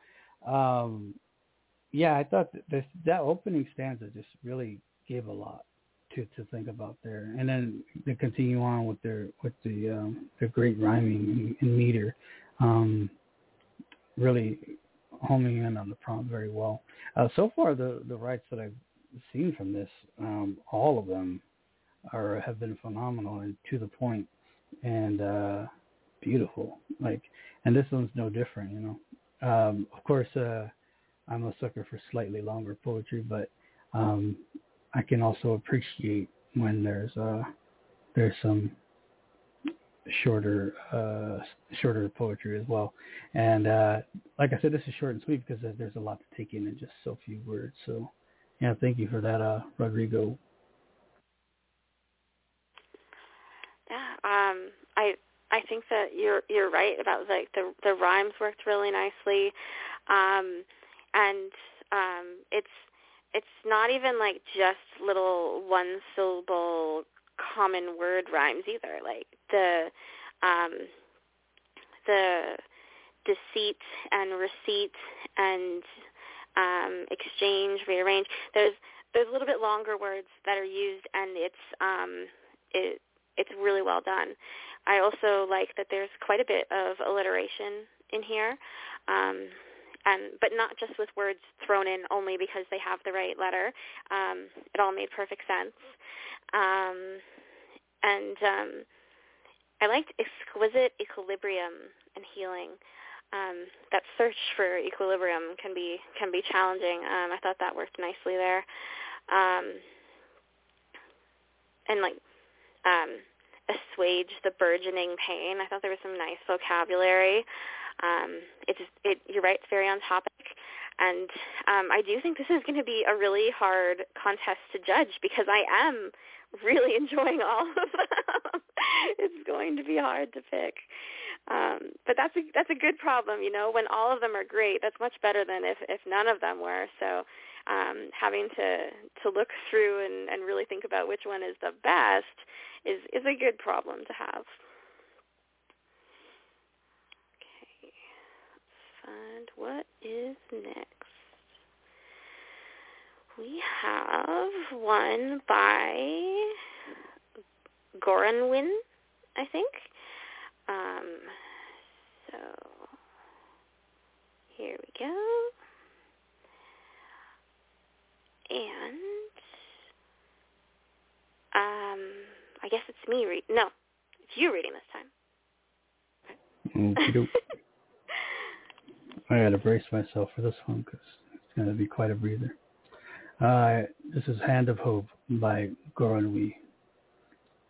I thought that opening stanza just really gave a lot to think about there, and then they continue on with the great rhyming and meter, really homing in on the prompt very well. So far, the writes that I've seen from this, all of them have been phenomenal and to the point and beautiful. And this one's no different. Of course, I'm a sucker for slightly longer poetry, but I can also appreciate when there's some shorter poetry as well. And like I said, this is short and sweet because there's a lot to take in just so few words. So, thank you for that, Rodrigo. Yeah, I think that you're right about the rhymes worked really nicely, and it's not even just little one syllable common word rhymes either. The deceit and receipt and exchange, rearrange. There's a little bit longer words that are used, and it's really well done. I also like that there's quite a bit of alliteration in here, but not just with words thrown in only because they have the right letter. It all made perfect sense. And I liked exquisite equilibrium and healing. That search for equilibrium can be challenging. I thought that worked nicely there. Assuage the burgeoning pain. I thought there was some nice vocabulary. You're right, it's very on topic. And I do think this is going to be a really hard contest to judge because I am really enjoying all of them. It's going to be hard to pick. But that's a good problem, when all of them are great. That's much better than if none of them were. So having to look through and really think about which one is the best is a good problem to have. Okay, let's find what is next. We have one by Goran, I think. So here we go. And I guess it's me no, it's you reading this time. I got to brace myself for this one because it's going to be quite a breather. This is Hand of Hope by Goran.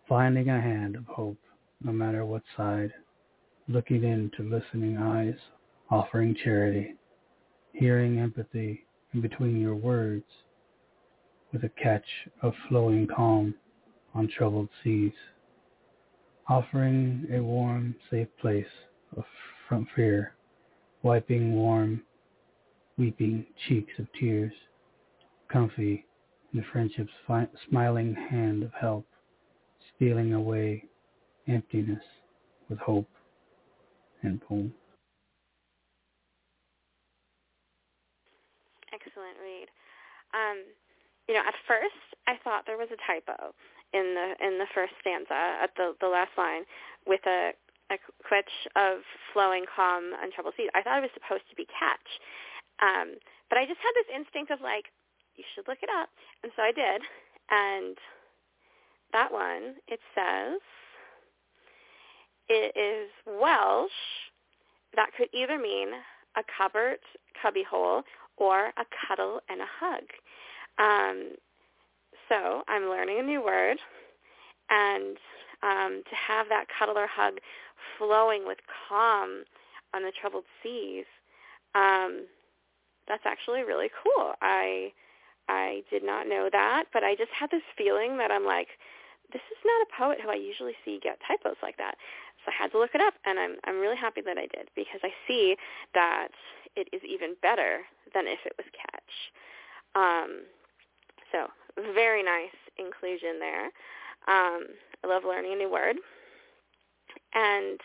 finding a hand of hope, no matter what side, looking into listening eyes, offering charity, hearing empathy in between your words, with a catch of flowing calm on troubled seas, offering a warm, safe place from fear, wiping warm, weeping cheeks of tears, comfy in friendship's smiling hand of help, stealing away emptiness with hope and poem. Excellent read. At first I thought there was a typo in the first stanza at the last line with a quetch of flowing calm on troubled seas. I thought it was supposed to be catch. But I just had this instinct of like, you should look it up. And so I did. And that one, it says, it is Welsh. That could either mean a cupboard, cubbyhole, or a cuddle and a hug. So I'm learning a new word. And to have that cuddle or hug flowing with calm on the troubled seas, that's actually really cool. I did not know that, but I just had this feeling that I'm like, this is not a poet who I usually see get typos like that. So I had to look it up, and I'm really happy that I did, because I see that it is even better than if it was catch. So very nice inclusion there. I love learning a new word. And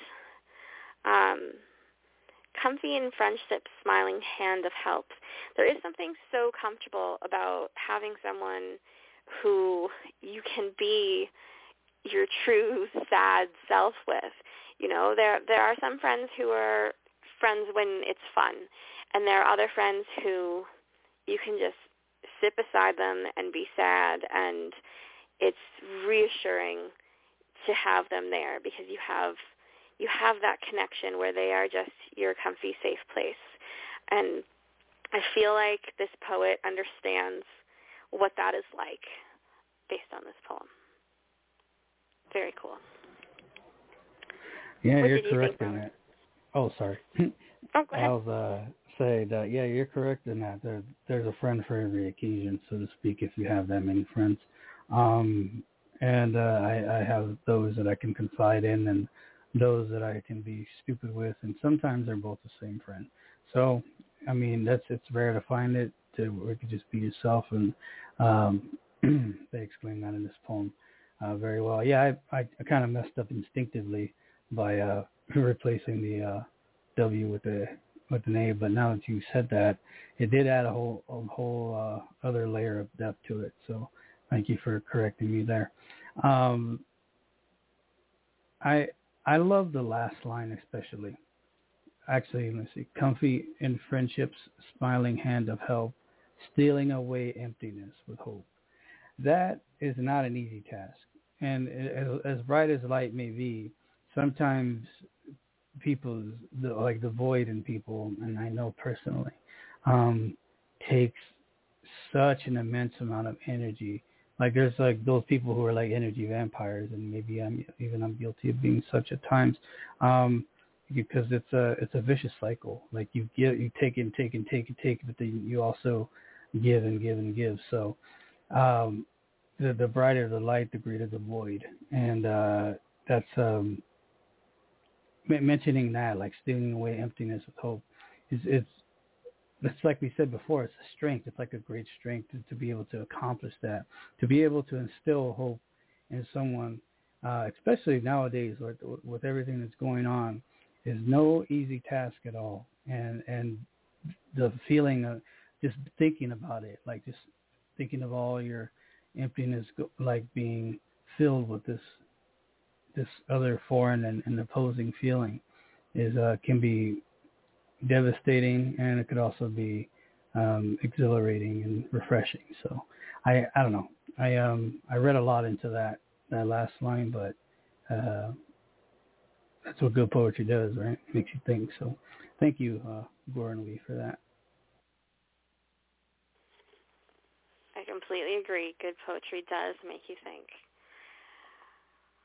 comfy in friendship, smiling hand of help. There is something so comfortable about having someone who you can be your true sad self with. There are some friends who are friends when it's fun, and there are other friends who you can just sit beside them and be sad, and it's reassuring to have them there, because you have that connection where they are just your comfy, safe place. And I feel like this poet understands what that is like based on this poem. Very cool. Yeah, what you're correct in think, that. Oh, sorry. Oh, go ahead. I was say that, yeah, you're correct in that. There's a friend for every occasion, so to speak, if you have that many friends. And I have those that I can confide in and those that I can be stupid with, and sometimes they're both the same friend. So, I mean, it's rare to find it, where you could just be yourself, and they explain that in this poem very well. Yeah, I kind of messed up instinctively by replacing the W with an A, but now that you said that, it did add a whole other layer of depth to it. So thank you for correcting me there. I love the last line especially. Actually, let's see. Comfy in friendship's smiling hand of help, stealing away emptiness with hope. That is not an easy task. And as bright as light may be, sometimes the void in people, and I know personally, takes such an immense amount of energy. Like there's like those people who are like energy vampires, and maybe I'm guilty of being such at times, because it's a vicious cycle. Like you take and take, but then you also give and give and give. So the brighter the light, the greater the void, and that's mentioning that, like stealing away emptiness with hope, it's like we said before, it's a strength. It's like a great strength to be able to accomplish that, to be able to instill hope in someone, especially nowadays with everything that's going on, is no easy task at all. And the feeling of just thinking about it, like just thinking of all your emptiness, like being filled with this other foreign and opposing feeling, is can be devastating, and it could also be exhilarating and refreshing. So I don't know. I read a lot into that last line, but that's what good poetry does, right? It makes you think. So thank you, Goran Lee, for that. I completely agree. Good poetry does make you think.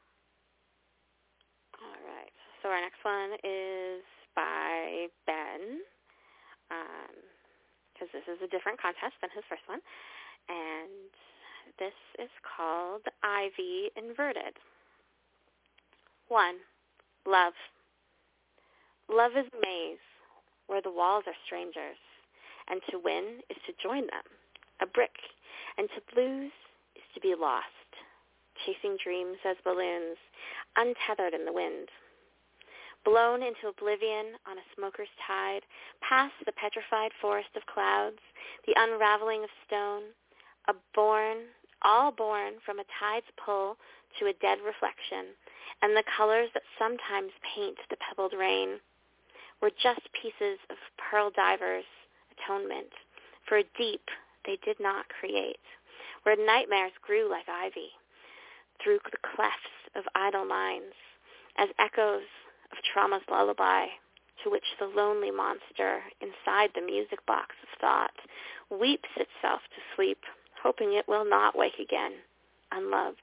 So our next one is by Ben, because this is a different contest than his first one. And this is called Ivy Inverted. 1. Love. Love is a maze where the walls are strangers, and to win is to join them, a brick, and to lose is to be lost, chasing dreams as balloons, untethered in the wind. Blown into oblivion on a smoker's tide, past the petrified forest of clouds, the unraveling of stone, all born from a tide's pull to a dead reflection, and the colors that sometimes paint the pebbled rain were just pieces of pearl divers' atonement for a deep they did not create, where nightmares grew like ivy through the clefts of idle minds, as echoes of trauma's lullaby, to which the lonely monster inside the music box of thought weeps itself to sleep, hoping it will not wake again, unloved.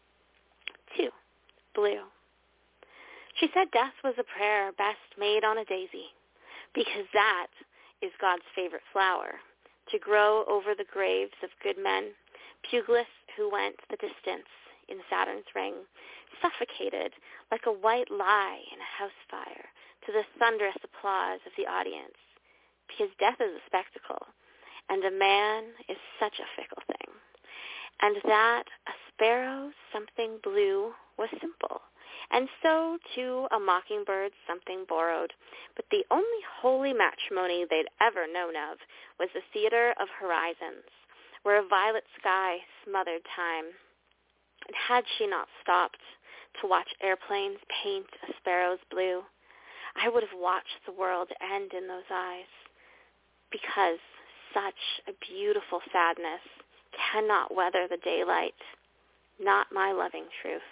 2. Blue. She said death was a prayer best made on a daisy, because that is God's favorite flower, to grow over the graves of good men, pugilists who went the distance in Saturn's ring, suffocated like a white lie in a house fire to the thunderous applause of the audience, because death is a spectacle, and a man is such a fickle thing, and that a sparrow something blue was simple, and so, too, a mockingbird something borrowed. But the only holy matrimony they'd ever known of was the theater of horizons, where a violet sky smothered time. And had she not stopped to watch airplanes paint a sparrow's blue, I would have watched the world end in those eyes, because such a beautiful sadness cannot weather the daylight, not my loving truth.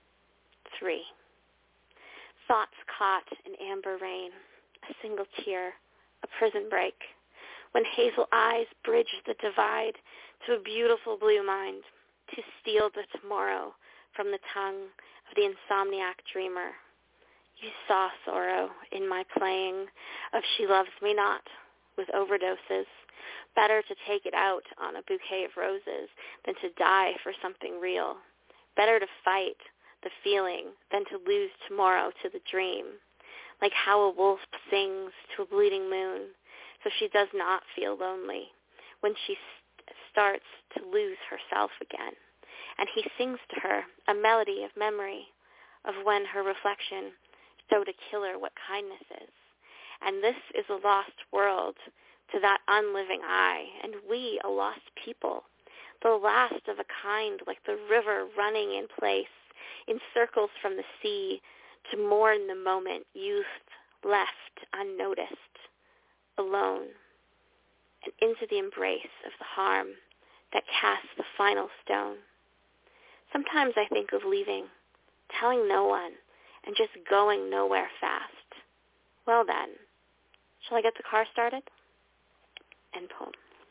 3. Thoughts caught in amber rain, a single tear, a prison break, when hazel eyes bridge the divide to a beautiful blue mind, to steal the tomorrow from the tongue of the insomniac dreamer. You saw sorrow in my playing of She Loves Me Not, with overdoses. Better to take it out on a bouquet of roses than to die for something real. Better to fight the feeling than to lose tomorrow to the dream, like how a wolf sings to a bleeding moon, so she does not feel lonely when she starts to lose herself again. And he sings to her a melody of memory of when her reflection showed a killer what kindness is. And this is a lost world to that unliving eye, and we a lost people, the last of a kind, like the river running in place, in circles from the sea, to mourn the moment youth left unnoticed, alone, and into the embrace of the harm that casts the final stone. Sometimes I think of leaving, telling no one, and just going nowhere fast. Well then, shall I get the car started? End poem.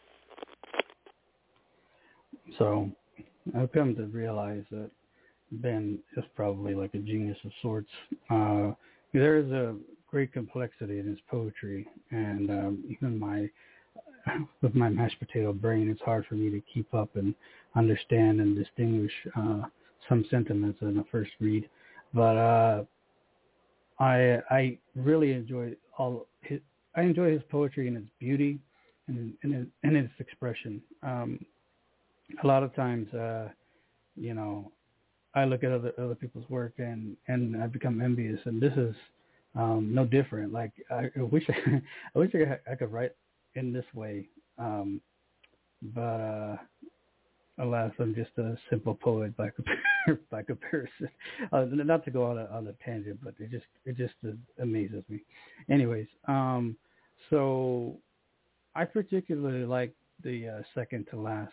So I've come to realize that Ben is probably like a genius of sorts. There is a great complexity in his poetry, and even with my mashed potato brain, it's hard for me to keep up and understand and distinguish some sentiments in a first read. But I really enjoy I enjoy his poetry and its beauty and its expression. A lot of times, I look at other people's work and I become envious, and this is no different. Like I wish I could write in this way, but alas, I'm just a simple poet by comparison. Not to go on a tangent, but it just amazes me. Anyways, so I particularly like the second to last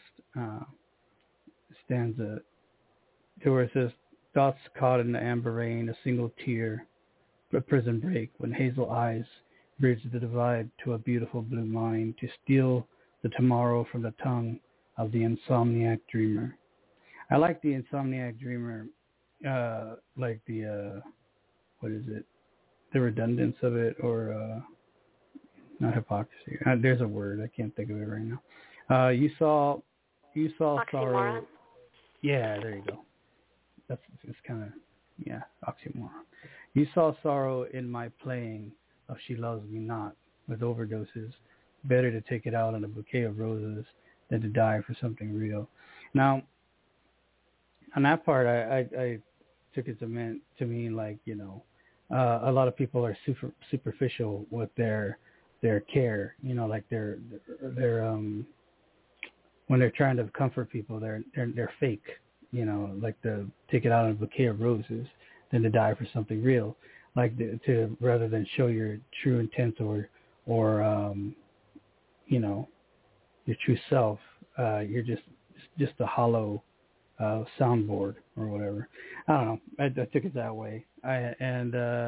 stanza, where it says, "Thoughts caught in the amber rain, a single tear, a prison break, when hazel eyes bridge the divide to a beautiful blue mind, to steal the tomorrow from the tongue of the insomniac dreamer." I like the insomniac dreamer, like the what is it? the redundance of it, or not hypocrisy. There's a word, I can't think of it right now. You saw sorrow. Yeah, there you go. It's kind of, oxymoron. You saw sorrow in my playing of She Loves Me Not with overdoses. Better to take it out on a bouquet of roses than to die for something real. Now, on that part, I took it to mean like, a lot of people are superficial with their care, like they're when they're trying to comfort people, they're fake, like to take it out on a bouquet of roses than to die for something real, like to rather than show your true intent or your true self, you're just a hollow soundboard or whatever. I don't know. I took it that way. I'm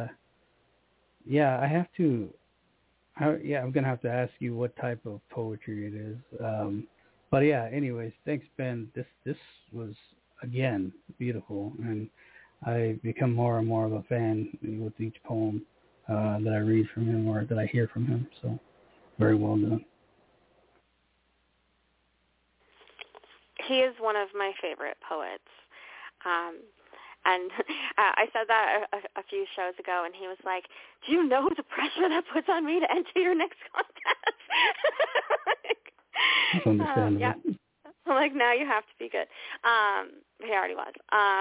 gonna have to ask you what type of poetry it is. But yeah, anyways, thanks, Ben. This was again beautiful, and I become more and more of a fan with each poem that I read from him or that I hear from him. So very well done. He is one of my favorite poets. And I said that a few shows ago, and he was like, do you know the pressure that puts on me to enter your next contest? That's understandable. Yeah. I'm like, now you have to be good. He already was.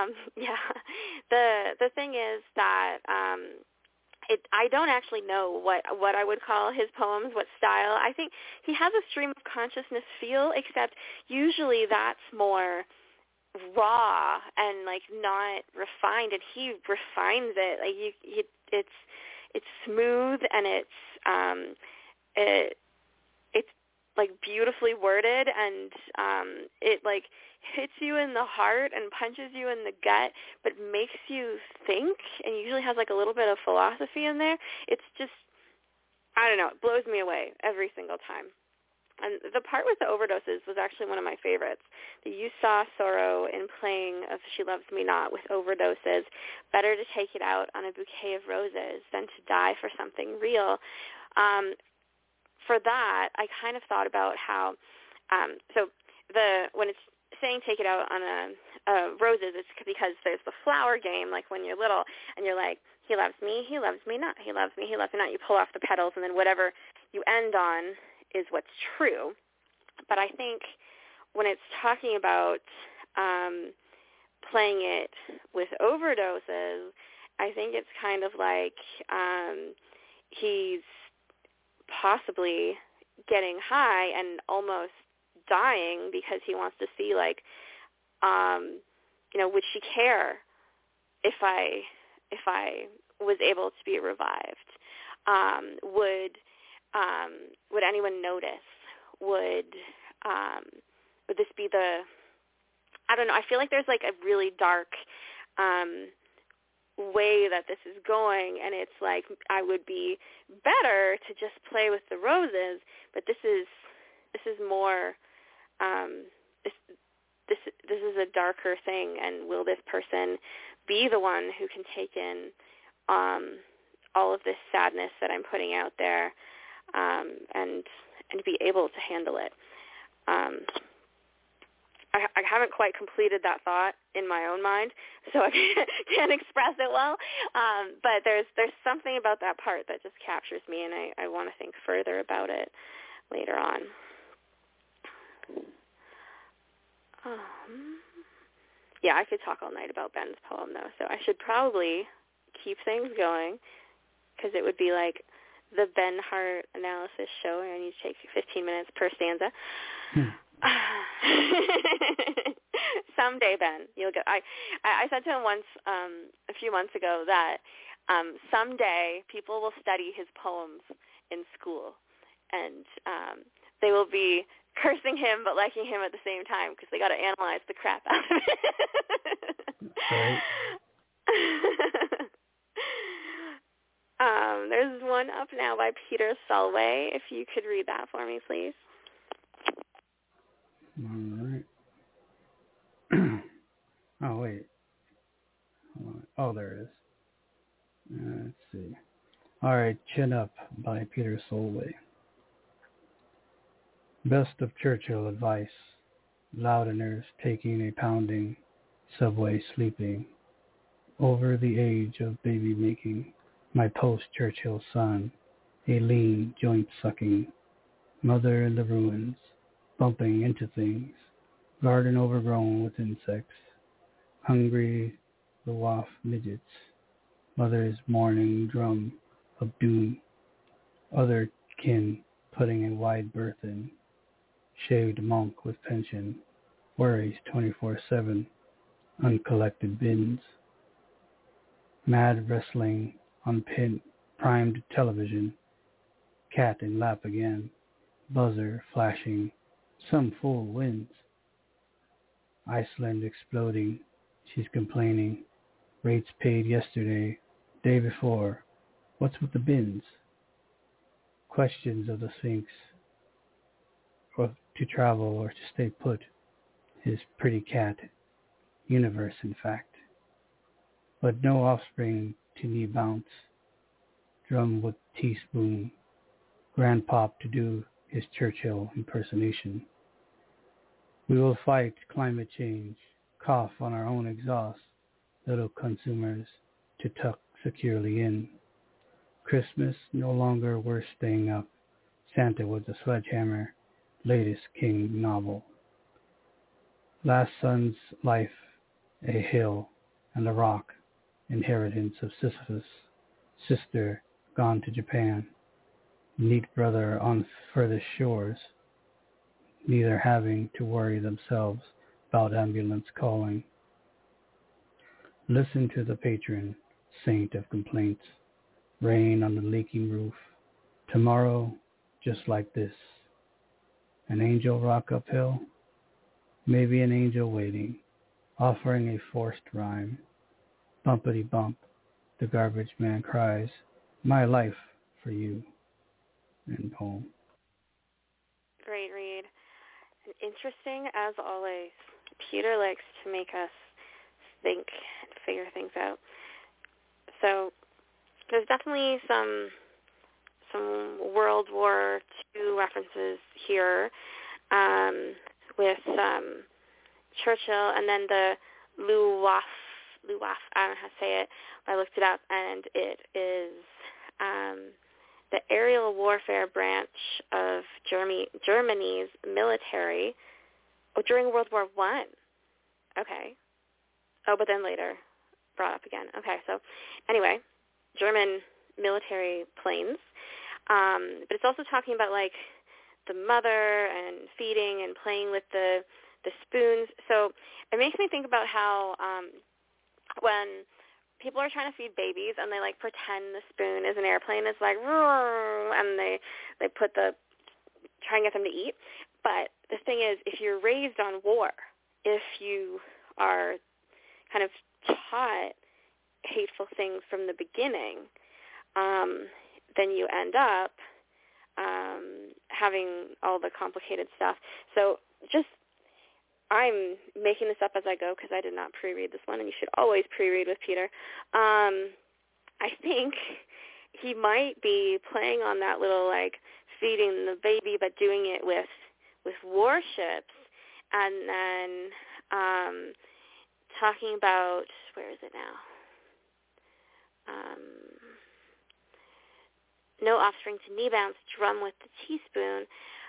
The thing is that I don't actually know what I would call his poems, what style. I think he has a stream of consciousness feel, except usually that's more raw and like not refined, and he refines it. Like it's smooth, and it's like beautifully worded, and it like hits you in the heart and punches you in the gut, but makes you think, and usually has like a little bit of philosophy in there. It's just, I don't know, it blows me away every single time. And the part with the overdoses was actually one of my favorites. You saw sorrow in playing of She Loves Me Not with overdoses. Better to take it out on a bouquet of roses than to die for something real. For that, I kind of thought about how, when it's saying take it out on a roses, it's because there's the flower game, like when you're little, and you're like, he loves me not, he loves me not. You pull off the petals, and then whatever you end on is what's true. But I think when it's talking about playing it with overdoses, I think it's kind of like he's possibly getting high and almost dying because he wants to see, like, would she care if I was able to be revived? Would anyone notice? Would this be the, I don't know, I feel like there's like a really dark way that this is going, and it's like I would be better to just play with the roses, but this is more this is a darker thing, and will this person be the one who can take in all of this sadness that I'm putting out there, and be able to handle it? I haven't quite completed that thought in my own mind, so I can't express it well. But there's something about that part that just captures me, and I want to think further about it later on. Yeah, I could talk all night about Ben's poem, though, so I should probably keep things going, because it would be like the Ben Hart analysis show, and I need to take 15 minutes per stanza. Someday, Ben, you'll get. I said to him once, a few months ago, that someday people will study his poems in school, and they will be cursing him but liking him at the same time, because they got to analyze the crap out of it. Right. There's one up now by Peter Solway. If you could read that for me, please. All right. Oh, wait. Oh, there it is. Let's see. All right, Chin Up by Peter Solway. Best of Churchill advice. Loudoners taking a pounding, subway sleeping. Over the age of baby making, my post-Churchill son, a lean joint sucking. Mother in the ruins, bumping into things. Garden overgrown with insects. Hungry the waft midgets. Mother's mourning drum of doom. Other kin putting a wide berth in. Shaved monk with pension. Worries 24/7. Uncollected bins. Mad wrestling on primed television. Cat in lap again. Buzzer flashing. Some fool wins. Iceland exploding. She's complaining. Rates paid yesterday. Day before. What's with the bins? Questions of the Sphinx. Or to travel or to stay put. His pretty cat. Universe, in fact. But no offspring to knee bounce. Drum with teaspoon. Grandpop to do his Churchill impersonation. We will fight climate change. Cough on our own exhaust. Little consumers to tuck securely in. Christmas no longer worth staying up. Santa with a sledgehammer. Latest King novel. Last son's life, a hill and a rock. Inheritance of Sisyphus. Sister gone to Japan. Neat brother on furthest shores. Neither having to worry themselves about ambulance calling. Listen to the patron, saint of complaints. Rain on the leaking roof. Tomorrow, just like this. An angel rock uphill? Maybe an angel waiting, offering a forced rhyme. Bumpity bump, the garbage man cries, my life for you. End poem. Great read. Interesting as always. Peter likes to make us think and figure things out. So there's definitely some World War II references here with Churchill, and then the Luftwaffe, I don't know how to say it, but I looked it up, and it is the aerial warfare branch of Germany's military during World War I. Okay. Oh, but then later brought up again. Okay, so anyway, German military planes. But it's also talking about, like, the mother and feeding and playing with the spoons. So it makes me think about how when people are trying to feed babies and they, like, pretend the spoon is an airplane, it's like, and they try and get them to eat. But the thing is, if you're raised on war, if you are kind of taught hateful things from the beginning, then you end up having all the complicated stuff. So I'm making this up as I go because I did not pre-read this one, and you should always pre-read with Peter. I think he might be playing on that little, like, feeding the baby but doing it with warships, and then talking about, where is it now? No offspring to knee bounce, drum with the teaspoon.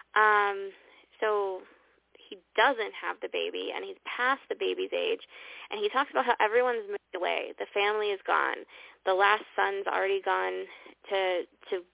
So he doesn't have the baby, and he's past the baby's age, and he talks about how everyone's moved away. The family is gone. The last son's already gone to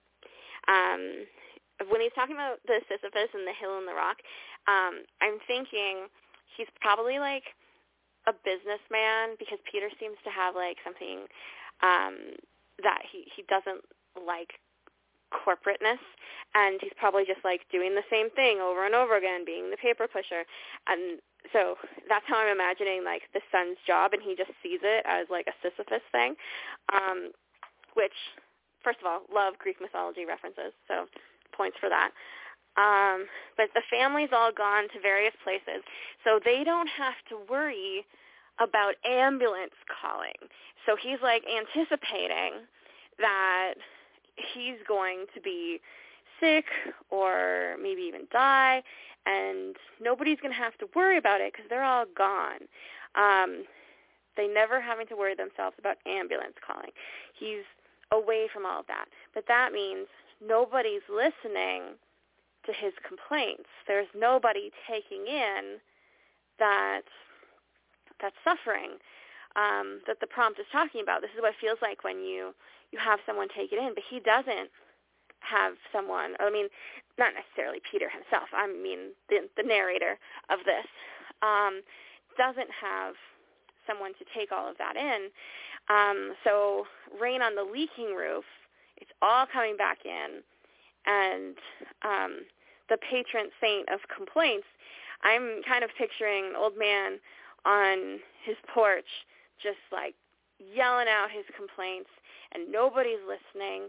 when he's talking about the Sisyphus and the hill and the rock, I'm thinking he's probably, like, a businessman, because Peter seems to have, like, something that he doesn't like corporateness, and he's probably just, like, doing the same thing over and over again, being the paper pusher. And so that's how I'm imagining, like, the son's job, and he just sees it as, like, a Sisyphus thing, which, first of all, love Greek mythology references, so points for that. But the family's all gone to various places, so they don't have to worry about ambulance calling. So he's, like, anticipating that, he's going to be sick or maybe even die, and nobody's going to have to worry about it because they're all gone. They never having to worry themselves about ambulance calling. He's away from all of that. But that means nobody's listening to his complaints. There's nobody taking in that suffering that the prompt is talking about. This is what it feels like when you have someone take it in, but he doesn't have someone, I mean, not necessarily Peter himself, I mean the narrator of this, doesn't have someone to take all of that in. So rain on the leaking roof, it's all coming back in, and the patron saint of complaints, I'm kind of picturing an old man on his porch just like yelling out his complaints, and nobody's listening,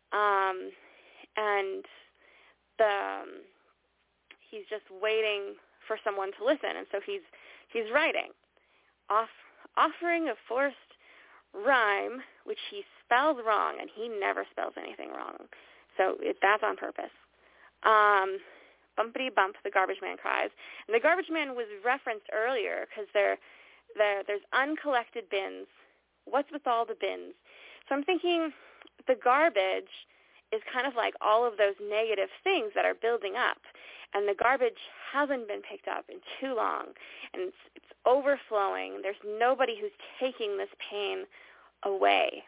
and he's just waiting for someone to listen, and so he's writing, offering a forced rhyme, which he spelled wrong, and he never spells anything wrong, so that's on purpose. Bumpity bump, the garbage man cries. And the garbage man was referenced earlier because there's uncollected bins. What's with all the bins? So I'm thinking the garbage is kind of like all of those negative things that are building up. And the garbage hasn't been picked up in too long. And it's overflowing. There's nobody who's taking this pain away.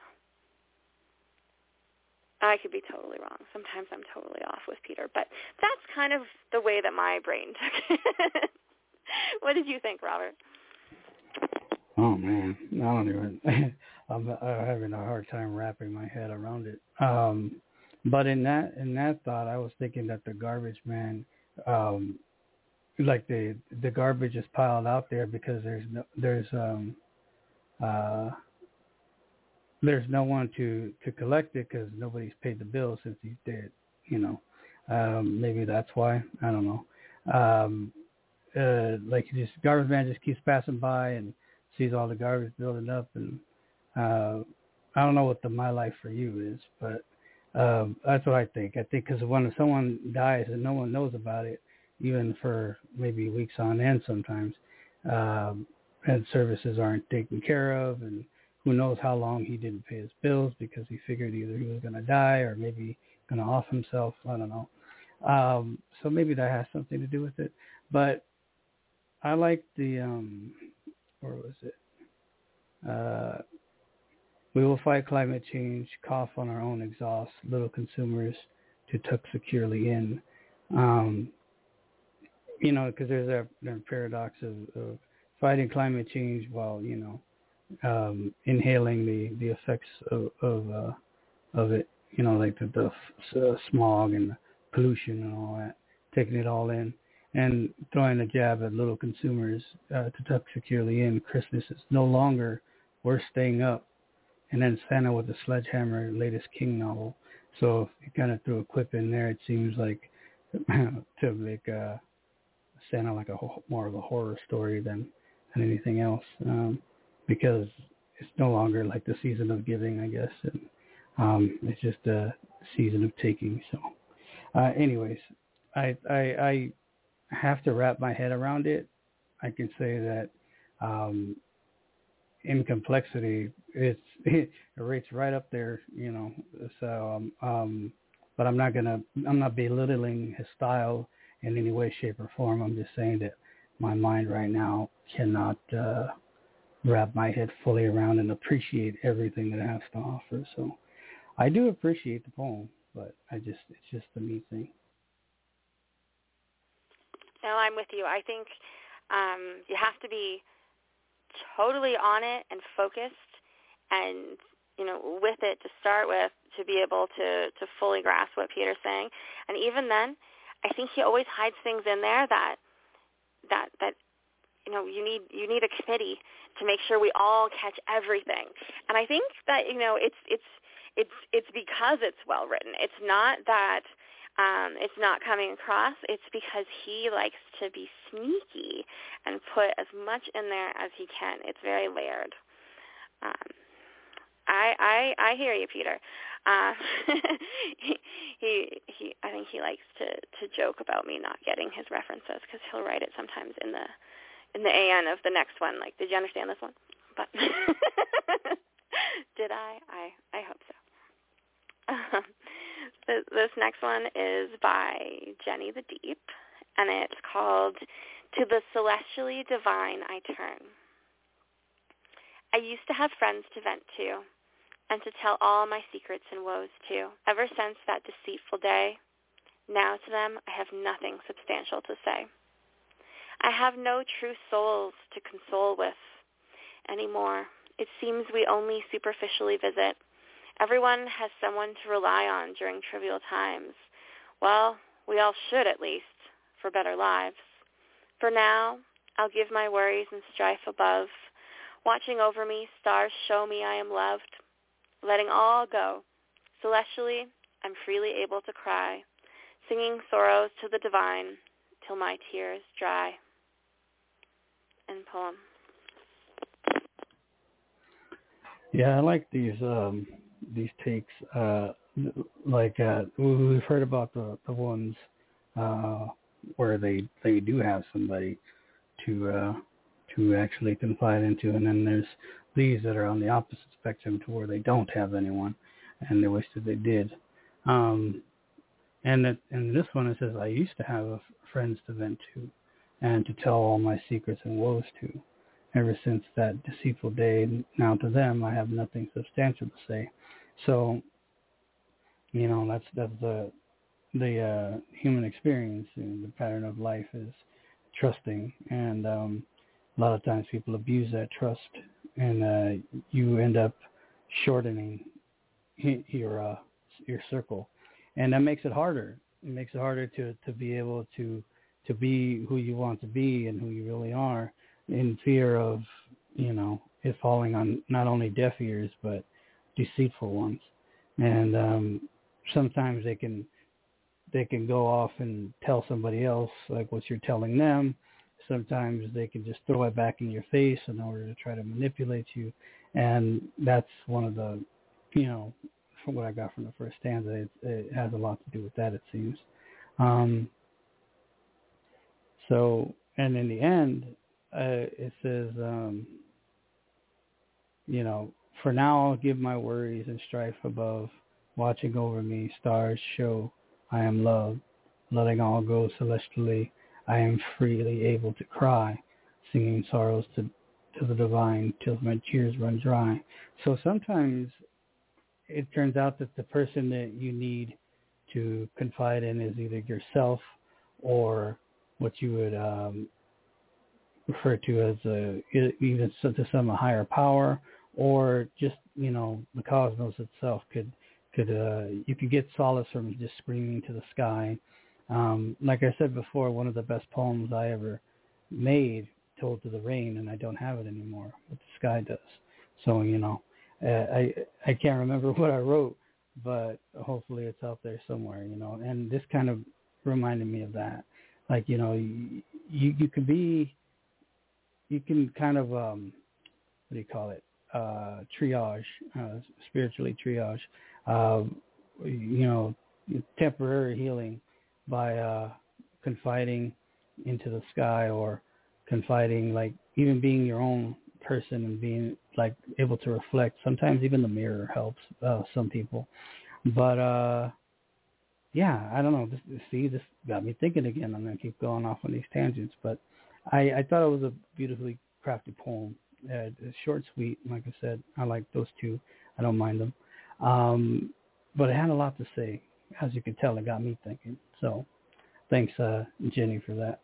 I could be totally wrong. Sometimes I'm totally off with Peter, but that's kind of the way that my brain took it. What did you think, Robert? Oh man, I don't even. I'm having a hard time wrapping my head around it. But in that thought, I was thinking that the garbage man, like the garbage is piled out there because there's no one to collect it because nobody's paid the bill since he's dead. Maybe that's why. I don't know. Like this garbage man just keeps passing by and sees all the garbage building up, and I don't know what the my life for you is, but that's what I think. I think because when someone dies and no one knows about it, even for maybe weeks on end sometimes, and services aren't taken care of, and who knows how long he didn't pay his bills because he figured either he was going to die or maybe going to off himself. I don't know. So maybe that has something to do with it. But I like the, where was it? We will fight climate change, cough on our own exhaust, little consumers to tuck securely in. Because there's a paradox of fighting climate change while, inhaling the effects of it, like the smog and the pollution and all that, taking it all in and throwing a jab at little consumers to tuck securely in. Christmas is no longer we're staying up, and then Santa with the Sledgehammer latest King novel. So if you kind of threw a quip in there, it seems like to make Santa like more of a horror story than anything else. Because it's no longer like the season of giving, I guess. And, it's just a season of taking. So anyways, I have to wrap my head around it. I can say that in complexity, it rates right up there, So, but I'm not belittling his style in any way, shape, or form. I'm just saying that my mind right now cannot wrap my head fully around and appreciate everything that it has to offer. So I do appreciate the poem, but it's just the me thing. No, I'm with you. I think you have to be totally on it and focused and, with it to start with to be able to fully grasp what Peter's saying. And even then, I think he always hides things in there that you need a committee to make sure we all catch everything. And I think that it's because it's well written. It's not that it's not coming across. It's because he likes to be sneaky and put as much in there as he can. It's very layered. I hear you, Peter. He I think he likes to joke about me not getting his references because he'll write it sometimes in the AN of the next one. Like, did you understand this one? But did I? I hope so. This next one is by Jenny the Deep, and it's called "To the Celestially Divine I Turn." I used to have friends to vent to, and to tell all my secrets and woes to. Ever since that deceitful day, now to them I have nothing substantial to say. I have no true souls to console with anymore. It seems we only superficially visit. Everyone has someone to rely on during trivial times. Well, we all should at least, for better lives. For now, I'll give my worries and strife above. Watching over me, stars show me I am loved. Letting all go. Celestially, I'm freely able to cry, singing sorrows to the divine till my tears dry. End poem. Yeah, I like these takes. We've heard about the ones where they do have somebody to actually confide into, and then there's these that are on the opposite spectrum to where they don't have anyone, and they wish that they did. And in this one it says, I used to have friends to vent to, and to tell all my secrets and woes to. Ever since that deceitful day, now to them I have nothing substantial to say. So, that's the human experience. The pattern of life is trusting, and a lot of times people abuse that trust, and you end up shortening your circle, and that makes it harder. It makes it harder to be able to be who you want to be and who you really are, in fear of it falling on not only deaf ears but deceitful ones. And sometimes they can go off and tell somebody else like what you're telling them. Sometimes they can just throw it back in your face in order to try to manipulate you. And that's one of the, from what I got from the first stanza, it has a lot to do with that, it seems. So, and in the end, it says, for now I'll give my worries and strife above. Watching over me, stars show I am loved. Letting all go celestially, I am freely able to cry, singing sorrows to the divine till my tears run dry. So sometimes it turns out that the person that you need to confide in is either yourself or what you would refer to as even to some higher power, or just the cosmos itself could you could get solace from just screaming to the sky. Like I said before, one of the best poems I ever made told to the rain, and I don't have it anymore, but the sky does. So I can't remember what I wrote, but hopefully it's out there somewhere. And this kind of reminded me of that. Like you can kind of what do you call it, triage, spiritually triage, temporary healing by confiding into the sky, or confiding, like even being your own person and being like able to reflect. Sometimes even the mirror helps some people. But yeah, I don't know. This got me thinking again. I'm going to keep going off on these tangents, but I thought it was a beautifully crafted poem. It's short, sweet. Like I said, I like those two. I don't mind them. But it had a lot to say. As you can tell, it got me thinking. So thanks, Jenny, for that.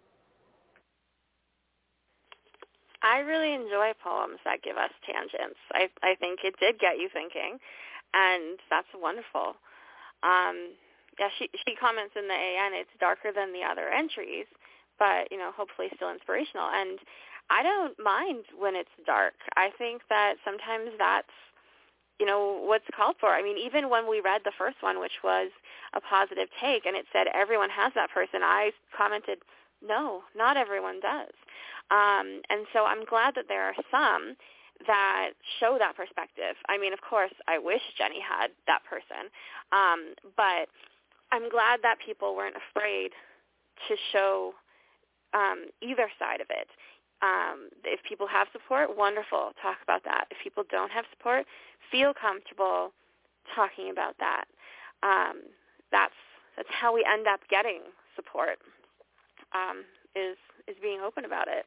I really enjoy poems that give us tangents. I think it did get you thinking, and that's wonderful. Yeah, she comments in the AN, it's darker than the other entries, but, hopefully still inspirational. And I don't mind when it's dark. I think that sometimes that's, what's called for. I mean, even when we read the first one, which was a positive take, and it said everyone has that person, I commented, no, not everyone does. And so I'm glad that there are some, that show that perspective. I mean, of course, I wish Jenny had that person, but I'm glad that people weren't afraid to show either side of it. If people have support, wonderful, talk about that. If people don't have support, feel comfortable talking about that. That's how we end up getting support, is being open about it.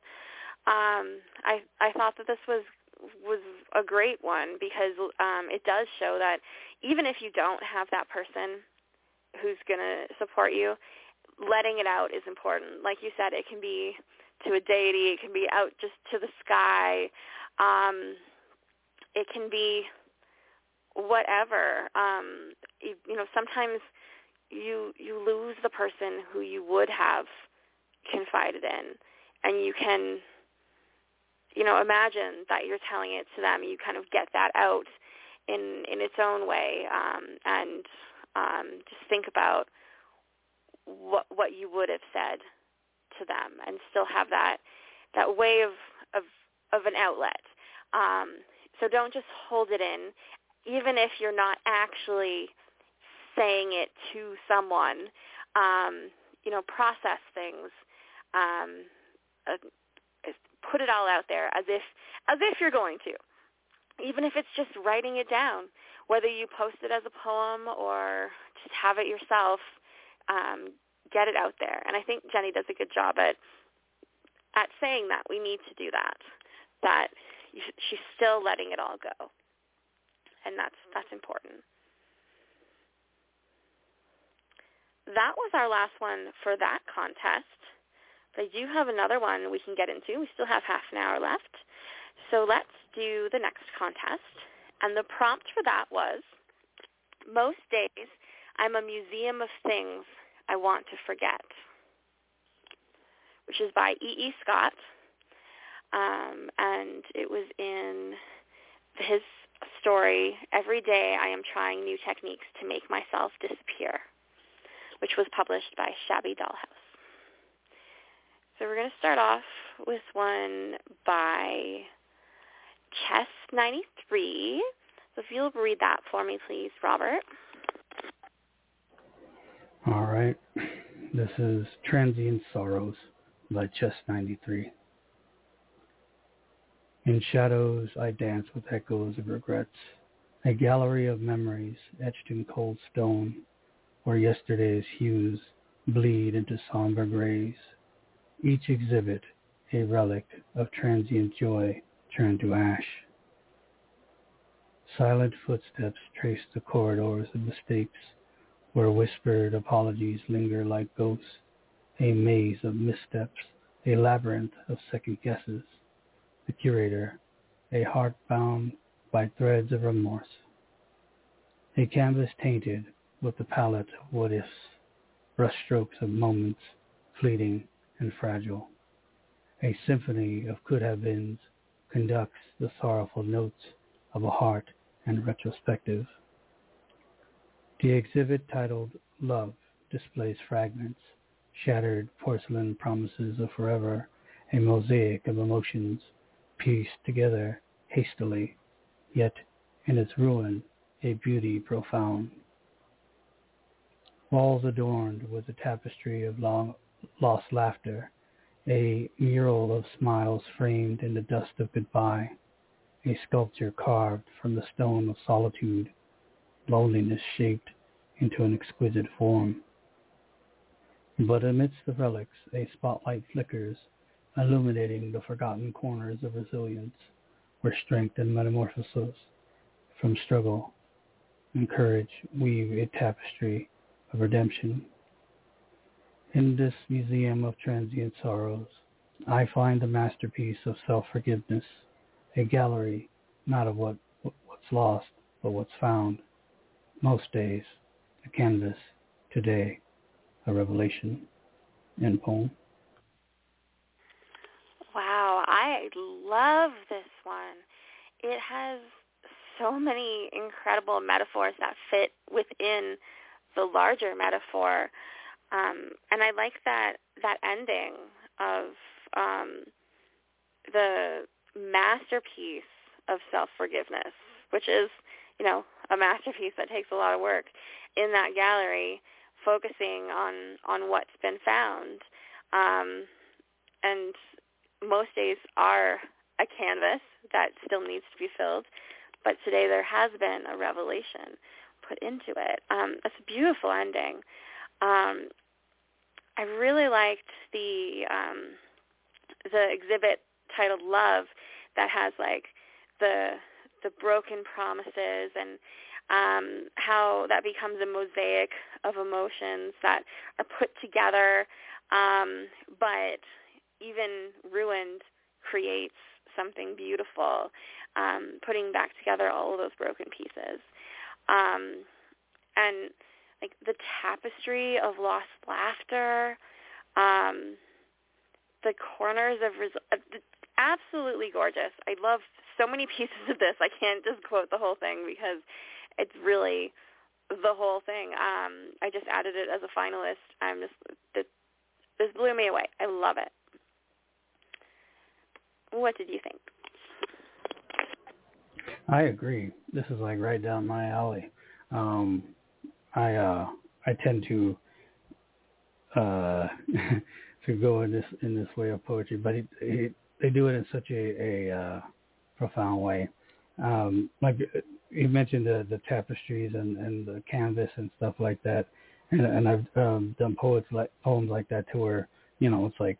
I thought that this was a great one because it does show that even if you don't have that person who's going to support you, letting it out is important. Like you said, it can be to a deity. It can be out just to the sky. It can be whatever. Sometimes you lose the person who you would have confided in, and you can, imagine that you're telling it to them. You kind of get that out in its own way, and just think about what you would have said to them, and still have that way of an outlet. So don't just hold it in, even if you're not actually saying it to someone. Process things. Put it all out there as if you're going to, even if it's just writing it down, whether you post it as a poem or just have it yourself. Get it out there. And I think Jenny does a good job at saying that we need to do that she's still letting it all go. And that's important. That was our last one for that contest. But I do have another one we can get into. We still have half an hour left. So let's do the next contest. And the prompt for that was, most days I'm a museum of things I want to forget, which is by E.E. Scott. And it was in his story, Every Day I Am Trying New Techniques to Make Myself Disappear, which was published by Shabby Dollhouse. So we're going to start off with one by Chess93. So if you'll read that for me, please, Robert. All right. This is Transient Sorrows by Chess93. In shadows I dance with echoes of regrets, a gallery of memories etched in cold stone, where yesterday's hues bleed into somber grays. Each exhibit a relic of transient joy turned to ash. Silent footsteps trace the corridors of mistakes, where whispered apologies linger like ghosts, a maze of missteps, a labyrinth of second guesses. The curator, a heart bound by threads of remorse. A canvas tainted with the palette of what-ifs, brushstrokes of moments, fleeting and fragile. A symphony of could-have-beens conducts the sorrowful notes of a heart and retrospective. The exhibit titled Love displays fragments, shattered porcelain promises of forever, a mosaic of emotions pieced together hastily, yet in its ruin a beauty profound. Walls adorned with a tapestry of lost laughter, a mural of smiles framed in the dust of goodbye, a sculpture carved from the stone of solitude, loneliness shaped into an exquisite form. But amidst the relics, a spotlight flickers, illuminating the forgotten corners of resilience, where strength and metamorphosis from struggle and courage weave a tapestry of redemption. In this museum of transient sorrows, I find the masterpiece of self-forgiveness, a gallery not of what's lost, but what's found. Most days, a canvas. Today, a revelation. End poem. Wow, I love this one. It has so many incredible metaphors that fit within the larger metaphor. And I like that ending of the masterpiece of self-forgiveness, which is, a masterpiece that takes a lot of work, in that gallery, focusing on what's been found. And most days are a canvas that still needs to be filled, but today there has been a revelation put into it. It's a beautiful ending. I really liked the exhibit titled Love, that has like the broken promises, and how that becomes a mosaic of emotions that are put together, but even ruined creates something beautiful, putting back together all of those broken pieces. And like the tapestry of lost laughter, the corners of absolutely gorgeous. I love so many pieces of this. I can't just quote the whole thing because it's really the whole thing. I just added it as a finalist. This blew me away. I love it. What did you think? I agree. This is like right down my alley. I tend to to go in this way of poetry, but they do it in such a profound way. Like you mentioned the tapestries and the canvas and stuff like that, and I've done poems like that to where it's like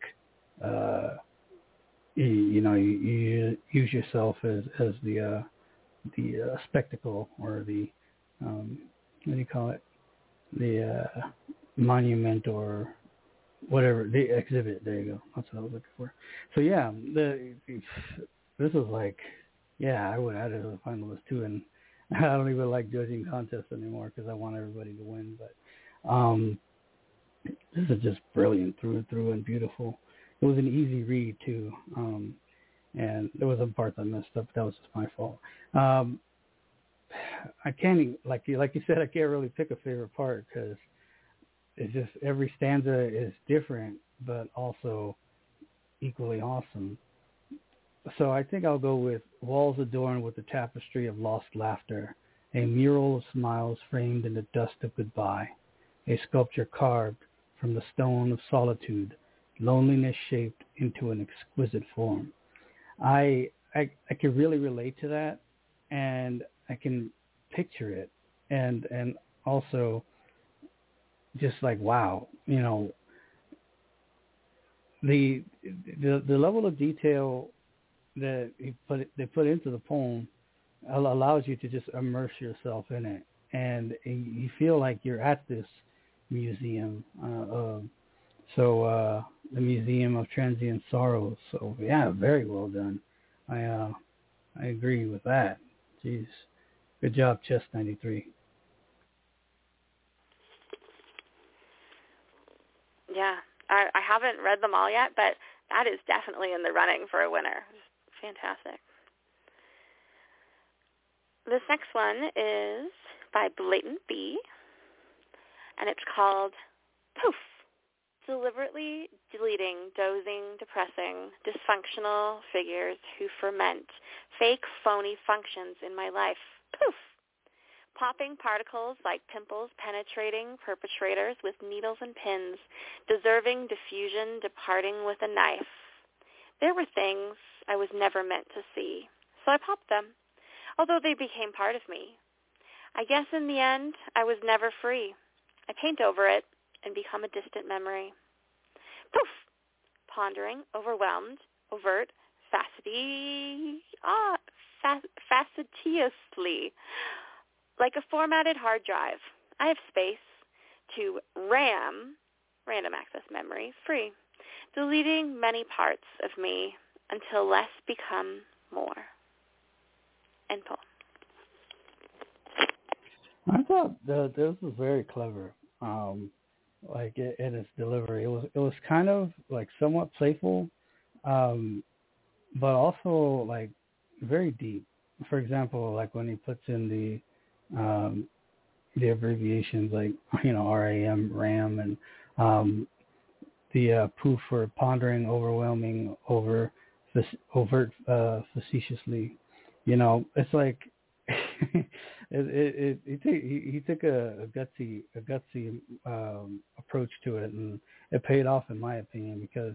you use yourself as the spectacle, or the what do you call it, the monument, or whatever, the exhibit. There you go. That's what I was looking for. So yeah, this is like, I would add it as a finalist too. And I don't even like judging contests anymore because I want everybody to win. But this is just brilliant through and through, and beautiful. It was an easy read too, and there was some parts I messed up. That was just my fault. I can't, like you said, I can't really pick a favorite part because it's just every stanza is different, but also equally awesome. So I think I'll go with walls adorned with the tapestry of lost laughter, a mural of smiles framed in the dust of goodbye, a sculpture carved from the stone of solitude, loneliness shaped into an exquisite form. I can really relate to that, and I can picture it, and also just like, wow, the level of detail that they put into the poem allows you to just immerse yourself in it, and you feel like you're at this museum, the Museum of Transient Sorrows. So yeah, very well done. I agree with that. Jeez, good job, Chess 93. Yeah, I haven't read them all yet, but that is definitely in the running for a winner. Fantastic. This next one is by Blatant Bee, and it's called Poof. Deliberately deleting dozing, depressing, dysfunctional figures who ferment fake, phony functions in my life. Poof. Popping particles like pimples penetrating perpetrators with needles and pins, deserving diffusion departing with a knife. There were things I was never meant to see, so I popped them, although they became part of me. I guess in the end, I was never free. I paint over it and become a distant memory. Poof! Pondering, overwhelmed, overt, facetiously. Like a formatted hard drive, I have space to RAM, random access memory, free, deleting many parts of me until less become more. End poem. I thought this was very clever. Like in its delivery, it was kind of like somewhat playful, but also like very deep. For example, like when he puts in the abbreviations like RAM, and the poof for pondering, overwhelming, overt, facetiously, It's like he took a gutsy approach to it, and it paid off in my opinion, because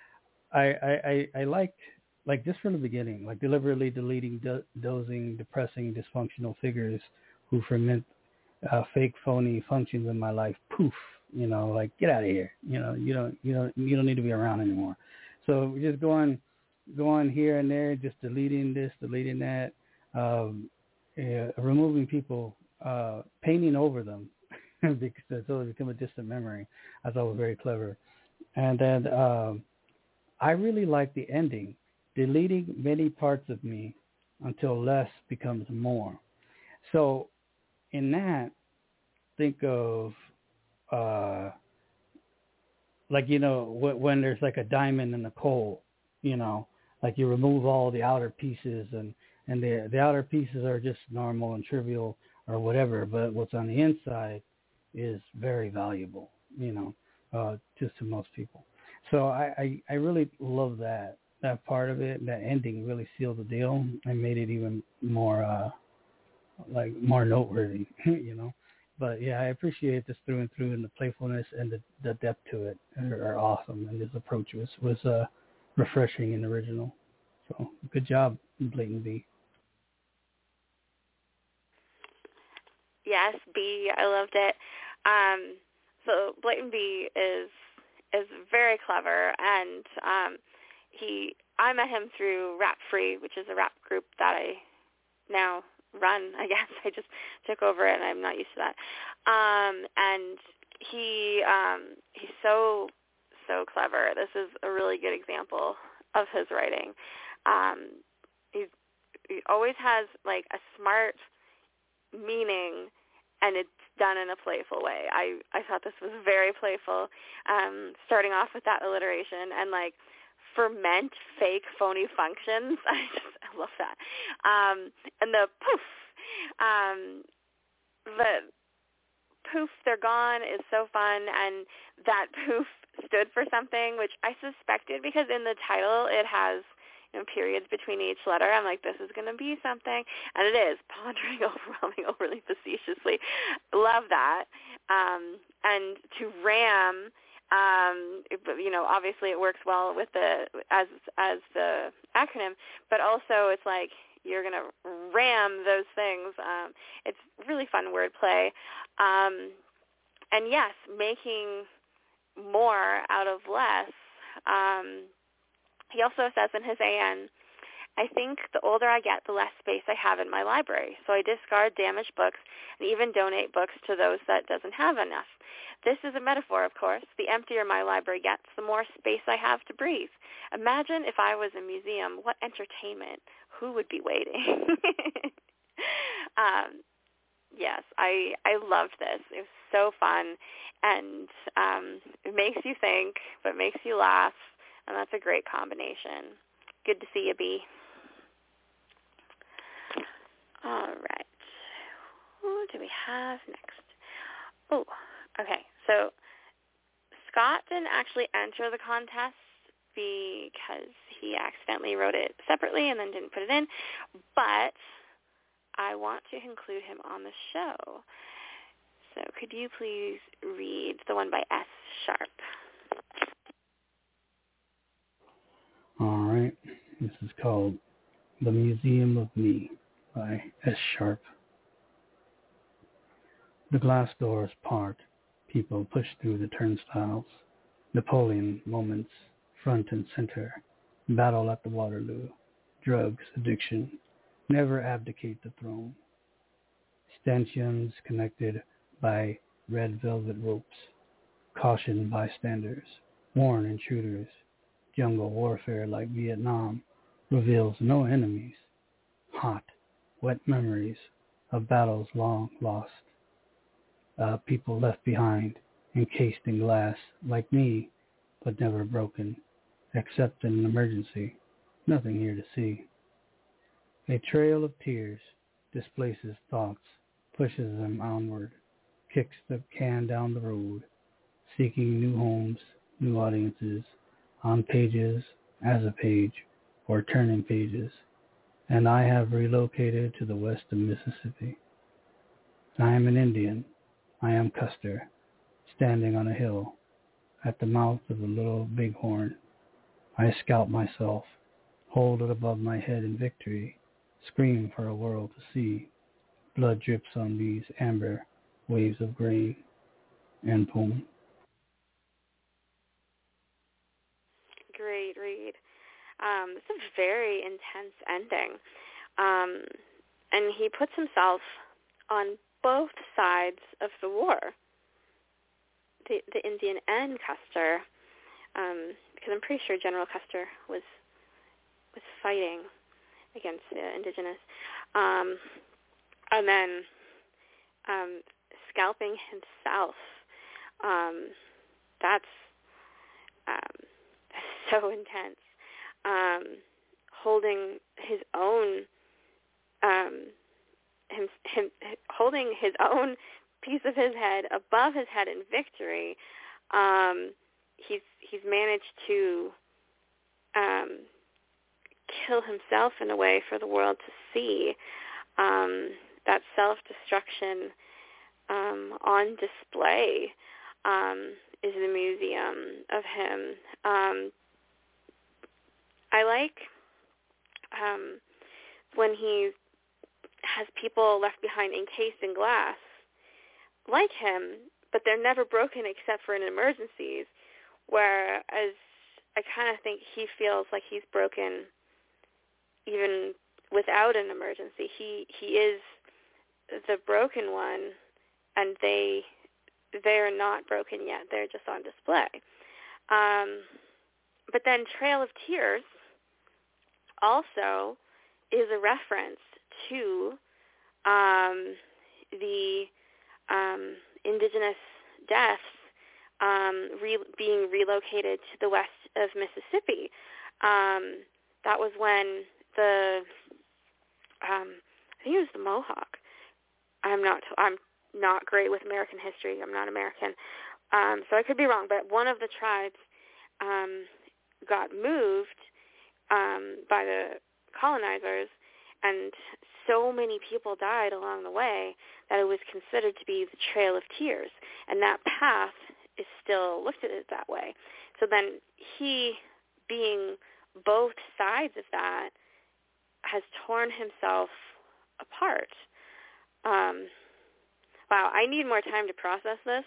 I liked, like, just from the beginning, like, deliberately deleting dozing, depressing, dysfunctional figures who ferment fake, phony functions in my life. Poof, like, get out of here. You don't need to be around anymore. So just going here and there, just deleting this, deleting that, removing people, painting over them because it's always become a distant memory. I thought it was very clever. And then I really like the ending, deleting many parts of me until less becomes more. So in that, think of like, when there's like a diamond in the coal, like you remove all the outer pieces, and the outer pieces are just normal and trivial or whatever, but what's on the inside is very valuable, just to most people. So I really love that part of it. That ending really sealed the deal and made it even more more noteworthy, But yeah, I appreciate this through and through, and the playfulness and the depth to it are awesome. And his approach was refreshing and original. So good job, Blatant B. Yes, B, I loved it. So Blatant B is very clever, and I met him through Rap Free, which is a rap group that I now run. I guess I just took over it, and I'm not used to that. And he's so clever. This is a really good example of his writing. He always has like a smart meaning, and it's done in a playful way. I thought this was very playful, starting off with that alliteration and like ferment fake phony functions. I love that. And the poof, they're gone is so fun, and that poof stood for something, which I suspected because in the title it has periods between each letter. I'm like, this is going to be something, and it is. Pondering, overwhelming, overly facetiously. Love that. And to ram, obviously it works well with as the acronym, but also it's like you're going to ram those things. It's really fun wordplay. And yes, making more out of less. He also says in his AN, I think the older I get, the less space I have in my library, so I discard damaged books and even donate books to those that doesn't have enough. This is a metaphor, of course. The emptier my library gets, the more space I have to breathe. Imagine if I was a museum, what entertainment? Who would be waiting? Yes, I loved this. It was so fun, and it makes you think, but makes you laugh, and that's a great combination. Good to see you, B. All right. Who do we have next? Oh, okay. So Scott didn't actually enter the contest because he accidentally wrote it separately and then didn't put it in, but I want to include him on the show. So could you please read the one by S. Sharp? All right. This is called The Museum of Me by S. Sharp. The glass doors part. People push through the turnstiles. Napoleon moments, front and center. Battle at the Waterloo. Drugs, addiction. Never abdicate the throne. Stanchions connected by red velvet ropes. Caution bystanders. Warn intruders. Jungle warfare like Vietnam reveals no enemies. Hot, wet memories of battles long lost. People left behind, encased in glass like me, but never broken, except in an emergency. Nothing here to see. A trail of tears displaces thoughts, pushes them onward, kicks the can down the road, seeking new homes, new audiences, on pages, as a page, or turning pages, and I have relocated to the west of Mississippi. I am an Indian. I am Custer, standing on a hill at the mouth of the Little Bighorn. I scalp myself, hold it above my head in victory, scream for a world to see. Blood drips on these amber waves of grain. End poem. Great read. It's a very intense ending. And he puts himself on both sides of the war, the Indian and Custer, because I'm pretty sure General Custer was fighting against the indigenous, and then scalping himself. That's so intense. Holding his own, holding his own piece of his head above his head in victory. He's managed to kill himself in a way for the world to see. That self-destruction on display is the museum of him. I like when he has people left behind encased in glass like him, but they're never broken except for in emergencies, whereas I kind of think he feels like he's broken even without an emergency. He is the broken one, and they're not broken yet. They're just on display. But then Trail of Tears also is a reference to the indigenous deaths being relocated to the west of Mississippi. That was when I think it was the Mohawk. I'm not great with American history. I'm not American, so I could be wrong. But one of the tribes got moved by the colonizers, and so many people died along the way that it was considered to be the Trail of Tears, and that path is still looked at it that way. So then he, being both sides of that, has torn himself apart. Wow, I need more time to process this,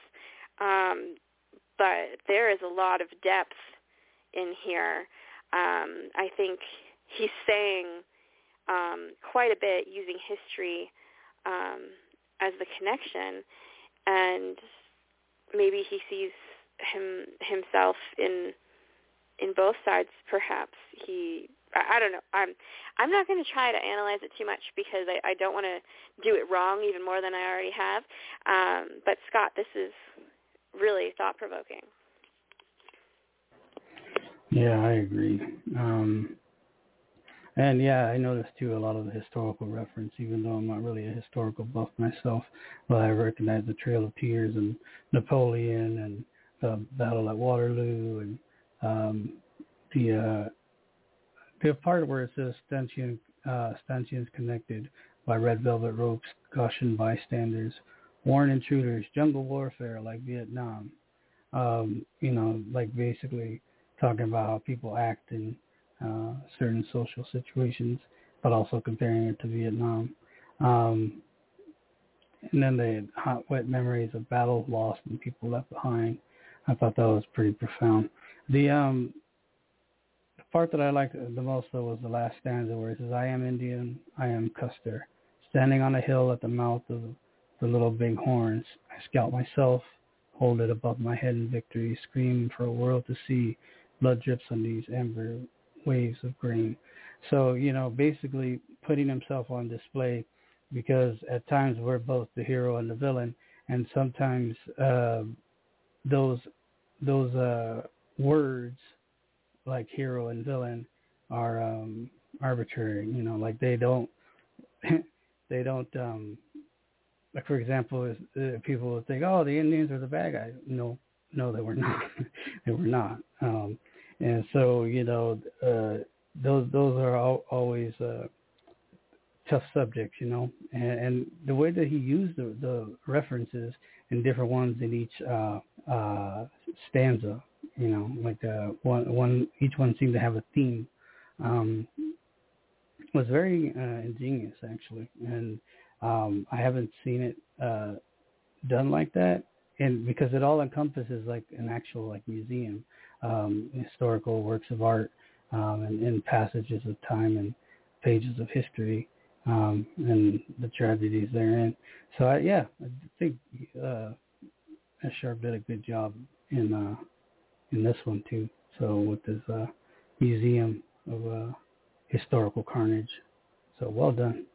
but there is a lot of depth in here. I think he's saying quite a bit using history as the connection, and maybe he sees himself in both sides. Perhaps I don't know. I'm not going to try to analyze it too much because I don't want to do it wrong even more than I already have. But Scott, this is really thought-provoking. Yeah, I agree. And yeah, I noticed too a lot of the historical reference, even though I'm not really a historical buff myself. But I recognize the Trail of Tears and Napoleon and the Battle at Waterloo and the part where it says stanchions connected by red velvet ropes, caution bystanders, warn intruders, jungle warfare like Vietnam. Like basically talking about how people act in certain social situations, but also comparing it to Vietnam. And then the hot, wet memories of battles lost and people left behind. I thought that was pretty profound. The part that I liked the most, though, was the last stanza where it says, I am Indian, I am Custer, standing on a hill at the mouth of the Little Bighorns. I scalp myself, hold it above my head in victory, scream for a world to see. Blood drips on these amber waves of grain. So, basically putting himself on display, because at times we're both the hero and the villain, and sometimes those words like hero and villain are arbitrary. Like they don't like, for example, people would think, oh, the Indians are the bad guys. No, they were not. They were not. And so, those are always tough subjects, and the way that he used the references in different ones in each stanza, like each one seemed to have a theme, was very ingenious actually, and I haven't seen it done like that, and because it all encompasses like an actual like museum, historical works of art, and passages of time and pages of history, and the tragedies therein. So I think Sharp did a good job in this one too. So with this museum of historical carnage, so well done.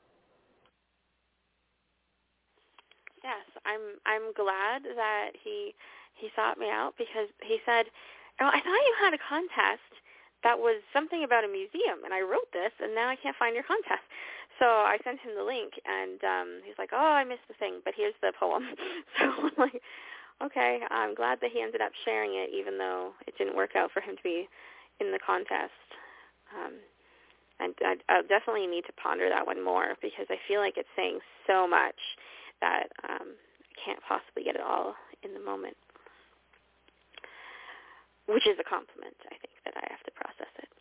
Yes, I'm glad that he sought me out, because he said, "Oh, I thought you had a contest that was something about a museum, and I wrote this, and now I can't find your contest." So I sent him the link, and he's like, "Oh, I missed the thing, but here's the poem." So I'm like, okay, I'm glad that he ended up sharing it, even though it didn't work out for him to be in the contest. And I'll definitely need to ponder that one more, because I feel like it's saying so much that I can't possibly get it all in the moment, which is a compliment, I think, that I have to process it.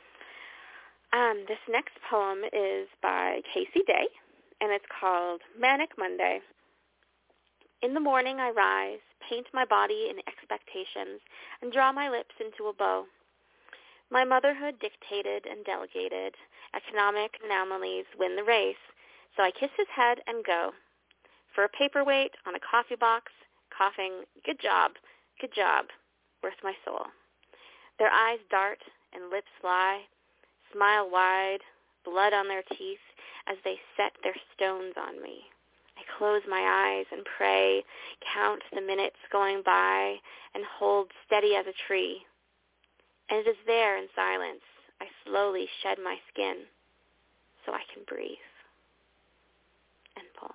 This next poem is by Casey Day, and it's called Manic Monday. In the morning I rise, paint my body in expectations, and draw my lips into a bow. My motherhood dictated and delegated. Economic anomalies win the race, so I kiss his head and go. For a paperweight on a coffee box, coughing, good job, worth my soul. Their eyes dart and lips lie, smile wide, blood on their teeth as they set their stones on me. I close my eyes and pray, count the minutes going by, and hold steady as a tree. And it is there in silence I slowly shed my skin so I can breathe. End poem.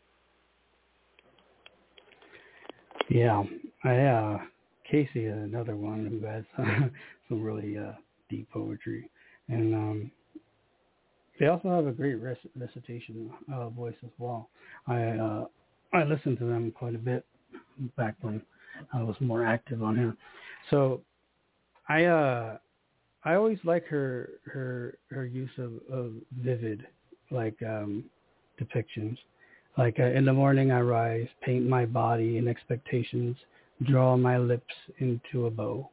Yeah, Casey is another one who has some really deep poetry, and they also have a great recitation voice as well. I listened to them quite a bit back when I was more active on here. So I always like her use of vivid depictions. Like in the morning I rise, paint my body in expectations, draw my lips into a bow.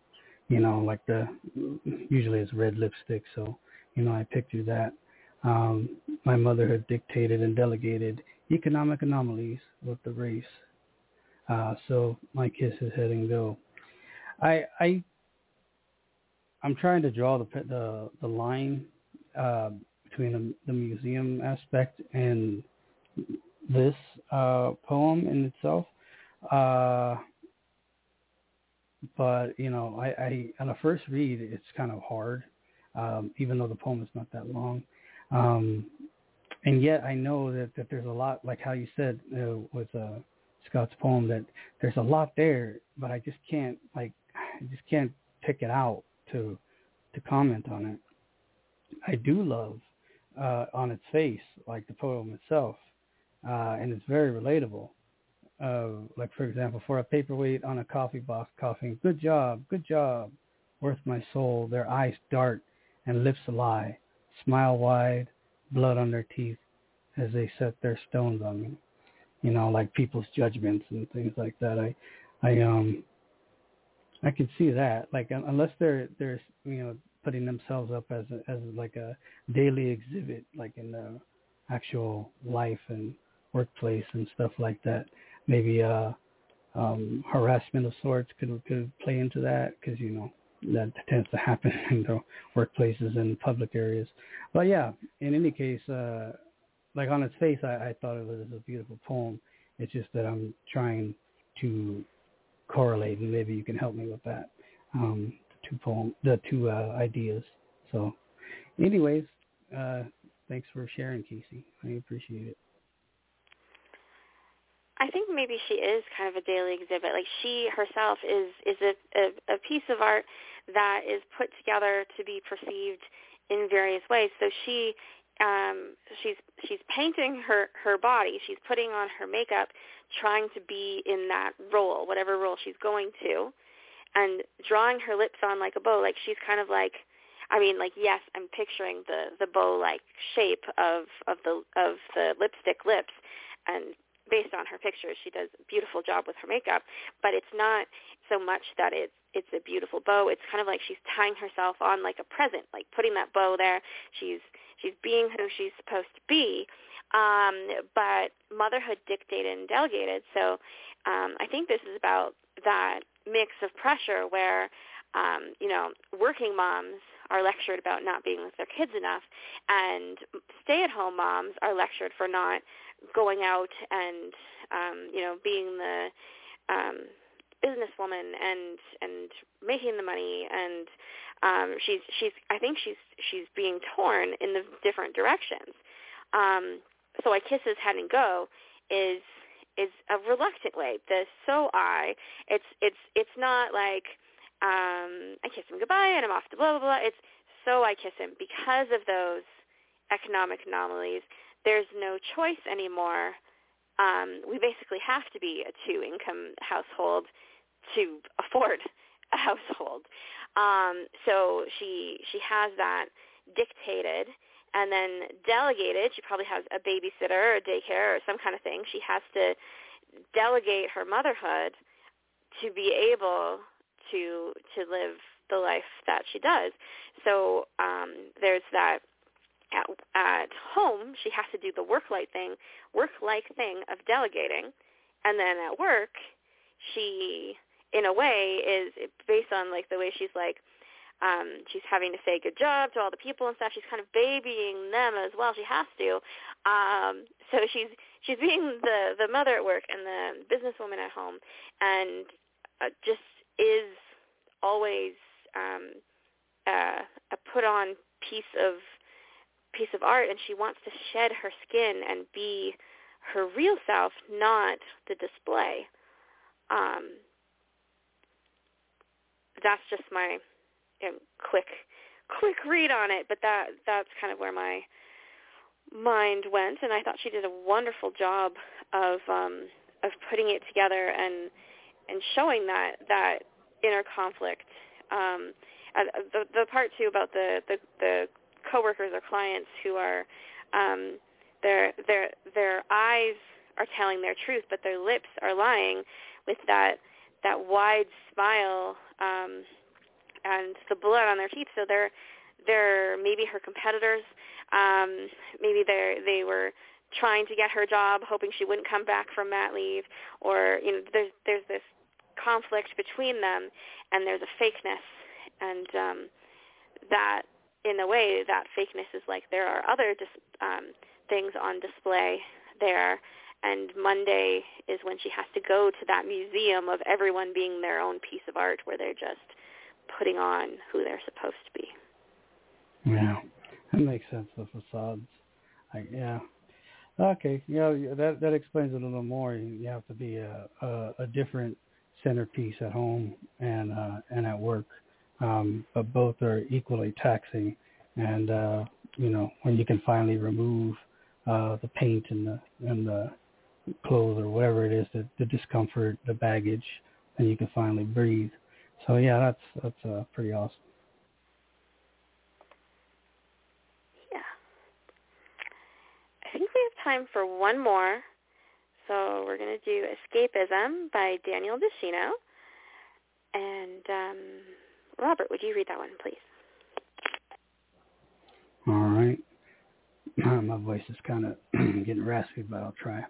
Usually it's red lipstick, so I picture that. My motherhood dictated and delegated economic anomalies with the race. So my kiss is head and go. I'm trying to draw the line between the museum aspect and this poem in itself. But I on a first read it's kind of hard, even though the poem is not that long. And yet I know that there's a lot, like how you said with Scott's poem, that there's a lot there, but I just can't pick it out to comment on it. I do love on its face, like the poem itself, and it's very relatable. Like for example, for a paperweight on a coffee box, coughing, good job, worth my soul. Their eyes dart and lips lie, smile wide, blood on their teeth as they set their stones on me. Like people's judgments and things like that. I can see that. Like unless they're putting themselves up as like a daily exhibit, like in the actual life and workplace and stuff like that. Maybe harassment of sorts could play into that, because that tends to happen in the workplaces and public areas. But yeah, in any case, like on its face, I thought it was a beautiful poem. It's just that I'm trying to correlate, and maybe you can help me with that. The two ideas. So, anyways, thanks for sharing, Casey. I appreciate it. I think maybe she is kind of a daily exhibit. Like she herself is a piece of art that is put together to be perceived in various ways. So she she's painting her body. She's putting on her makeup, trying to be in that role, whatever role she's going to, and drawing her lips on like a bow. Like she's kind of like, I mean, like, yes, I'm picturing the bow-like shape of the lipstick lips, and based on her pictures, she does a beautiful job with her makeup. But it's not so much that it's a beautiful bow. It's kind of like she's tying herself on like a present, like putting that bow there. She's being who she's supposed to be. But motherhood dictated and delegated. So I think this is about that mix of pressure where, working moms are lectured about not being with their kids enough, and stay-at-home moms are lectured for not going out and, being the businesswoman and making the money. And I think she's being torn in the different directions. So I Kiss His Head and Go is a reluctant way. It's not like I kiss him goodbye and I'm off to blah, blah, blah. It's so I kiss him. Because of those economic anomalies, there's no choice anymore. We basically have to be a two-income household to afford a household. So she has that dictated and then delegated. She probably has a babysitter or daycare or some kind of thing. She has to delegate her motherhood to be able to live the life that she does. So there's that at home, she has to do the work-like thing of delegating, and then at work, she, in a way, is based on like the way she's like, she's having to say good job to all the people and stuff. She's kind of babying them as well. She has to. So she's being the mother at work and the businesswoman at home, and just is always a put-on piece of art, and she wants to shed her skin and be her real self, not the display. That's just my quick read on it, but that's kind of where my mind went, and I thought she did a wonderful job of putting it together and showing that inner conflict. The part too about the coworkers or clients who are their eyes are telling their truth, but their lips are lying, with that wide smile and the blood on their teeth. So they're maybe her competitors. Maybe they were trying to get her job, hoping she wouldn't come back from mat leave, or there's this conflict between them, and there's a fakeness, and that, in a way, that fakeness is like there are other things on display there, and Monday is when she has to go to that museum of everyone being their own piece of art, where they're just putting on who they're supposed to be. Yeah, that makes sense, the facades. Yeah. Okay, that explains it a little more. You have to be a different centerpiece at home and at work, but both are equally taxing. And when you can finally remove the paint and the clothes or whatever it is, the discomfort, the baggage, then you can finally breathe. So yeah, that's pretty awesome. Yeah, I think we have time for one more. So we're going to do Escapism by Daniel DeShino. And Robert, would you read that one, please? All right. My voice is kind of getting raspy, but I'll try.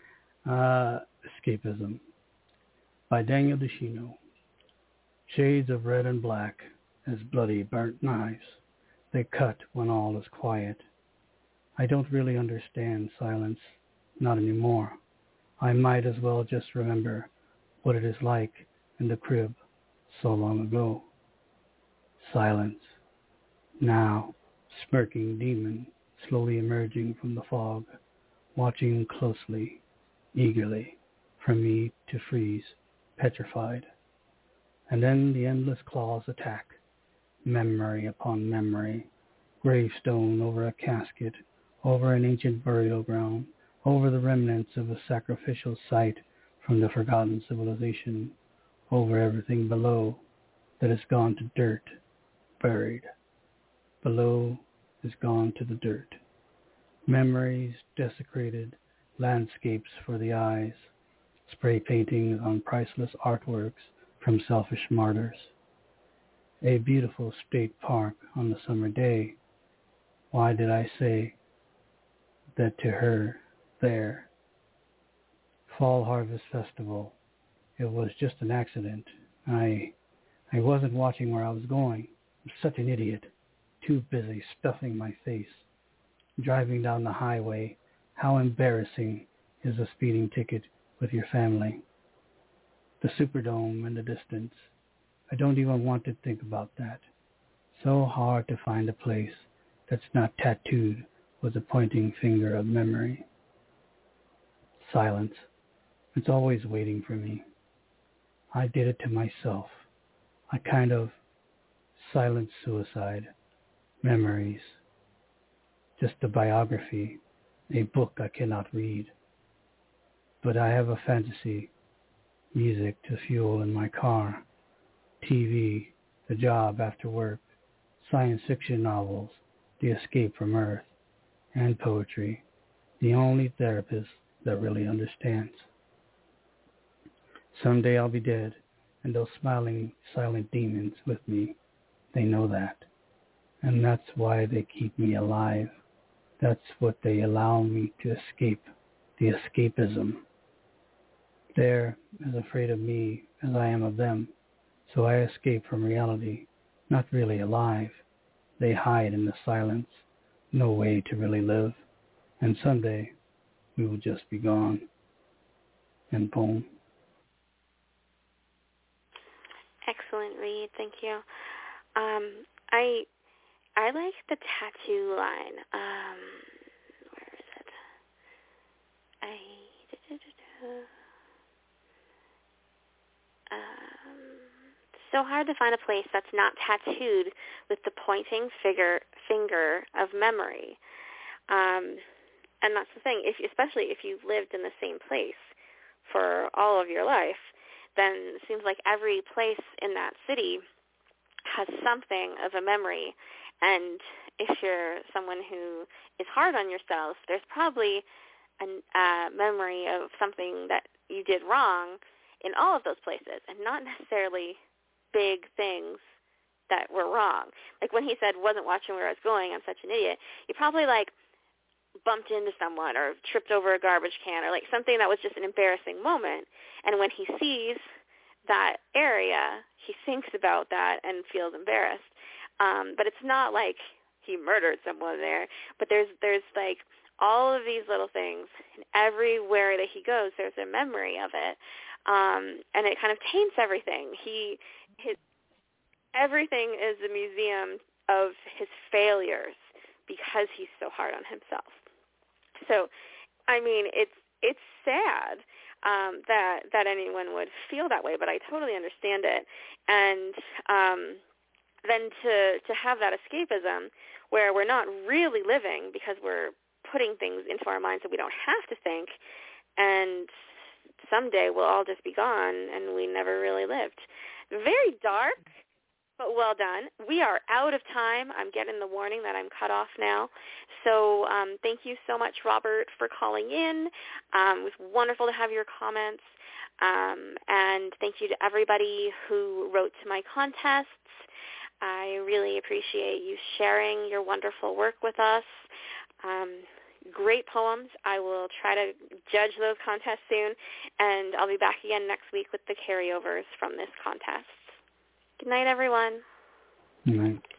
Escapism by Daniel DeShino. Shades of red and black as bloody burnt knives. They cut when all is quiet. I don't really understand silence, not anymore. I might as well just remember what it is like in the crib so long ago. Silence. Now, smirking demon slowly emerging from the fog, watching closely, eagerly, for me to freeze, petrified. And then the endless claws attack, memory upon memory, gravestone over a casket, over an ancient burial ground, over the remnants of a sacrificial site from the forgotten civilization, over everything below that has gone to dirt, buried. Below is gone to the dirt. Memories desecrated, landscapes for the eyes, spray paintings on priceless artworks from selfish martyrs. A beautiful state park on the summer day. Why did I say that to her there? Fall Harvest Festival. It was just an accident. I wasn't watching where I was going. I'm such an idiot. Too busy stuffing my face. Driving down the highway. How embarrassing is a speeding ticket with your family. The Superdome in the distance. I don't even want to think about that. So hard to find a place that's not tattooed with the pointing finger of memory. Silence. It's always waiting for me. I did it to myself. I kind of silent suicide. Memories. Just a biography, a book I cannot read. But I have a fantasy, music to fuel in my car, TV, the job after work, science fiction novels, the escape from Earth, and poetry, the only therapist that really understands. Someday I'll be dead, and those smiling, silent demons with me, they know that. And that's why they keep me alive. That's what they allow me to escape, the escapism. They're as afraid of me as I am of them, so I escape from reality, not really alive. They hide in the silence, no way to really live, and someday we will just be gone. End poem. Excellent read, thank you. I like the tattoo line. Where is it? It's so hard to find a place that's not tattooed with the pointing finger of memory. And that's the thing, especially if you've lived in the same place for all of your life, then it seems like every place in that city has something of a memory. And if you're someone who is hard on yourself, there's probably a memory of something that you did wrong in all of those places, and not necessarily big things that were wrong. Like when he said, wasn't watching where I was going, I'm such an idiot, you probably like bumped into someone or tripped over a garbage can or like something that was just an embarrassing moment. And when he sees that area, he thinks about that and feels embarrassed. But it's not like he murdered someone there. But there's like all of these little things, and everywhere that he goes, there's a memory of it, and it kind of taints everything. Everything is a museum of his failures because he's so hard on himself. So, I mean, it's sad that anyone would feel that way, but I totally understand it. And then to have that escapism where we're not really living because we're putting things into our minds that we don't have to think, and someday we'll all just be gone and we never really lived. Very dark, but well done. We are out of time. I'm getting the warning that I'm cut off now. So thank you so much, Robert, for calling in. It was wonderful to have your comments. And thank you to everybody who wrote to my contests. I really appreciate you sharing your wonderful work with us. Great poems. I will try to judge those contests soon, and I'll be back again next week with the carryovers from this contest. Good night, everyone. Good night.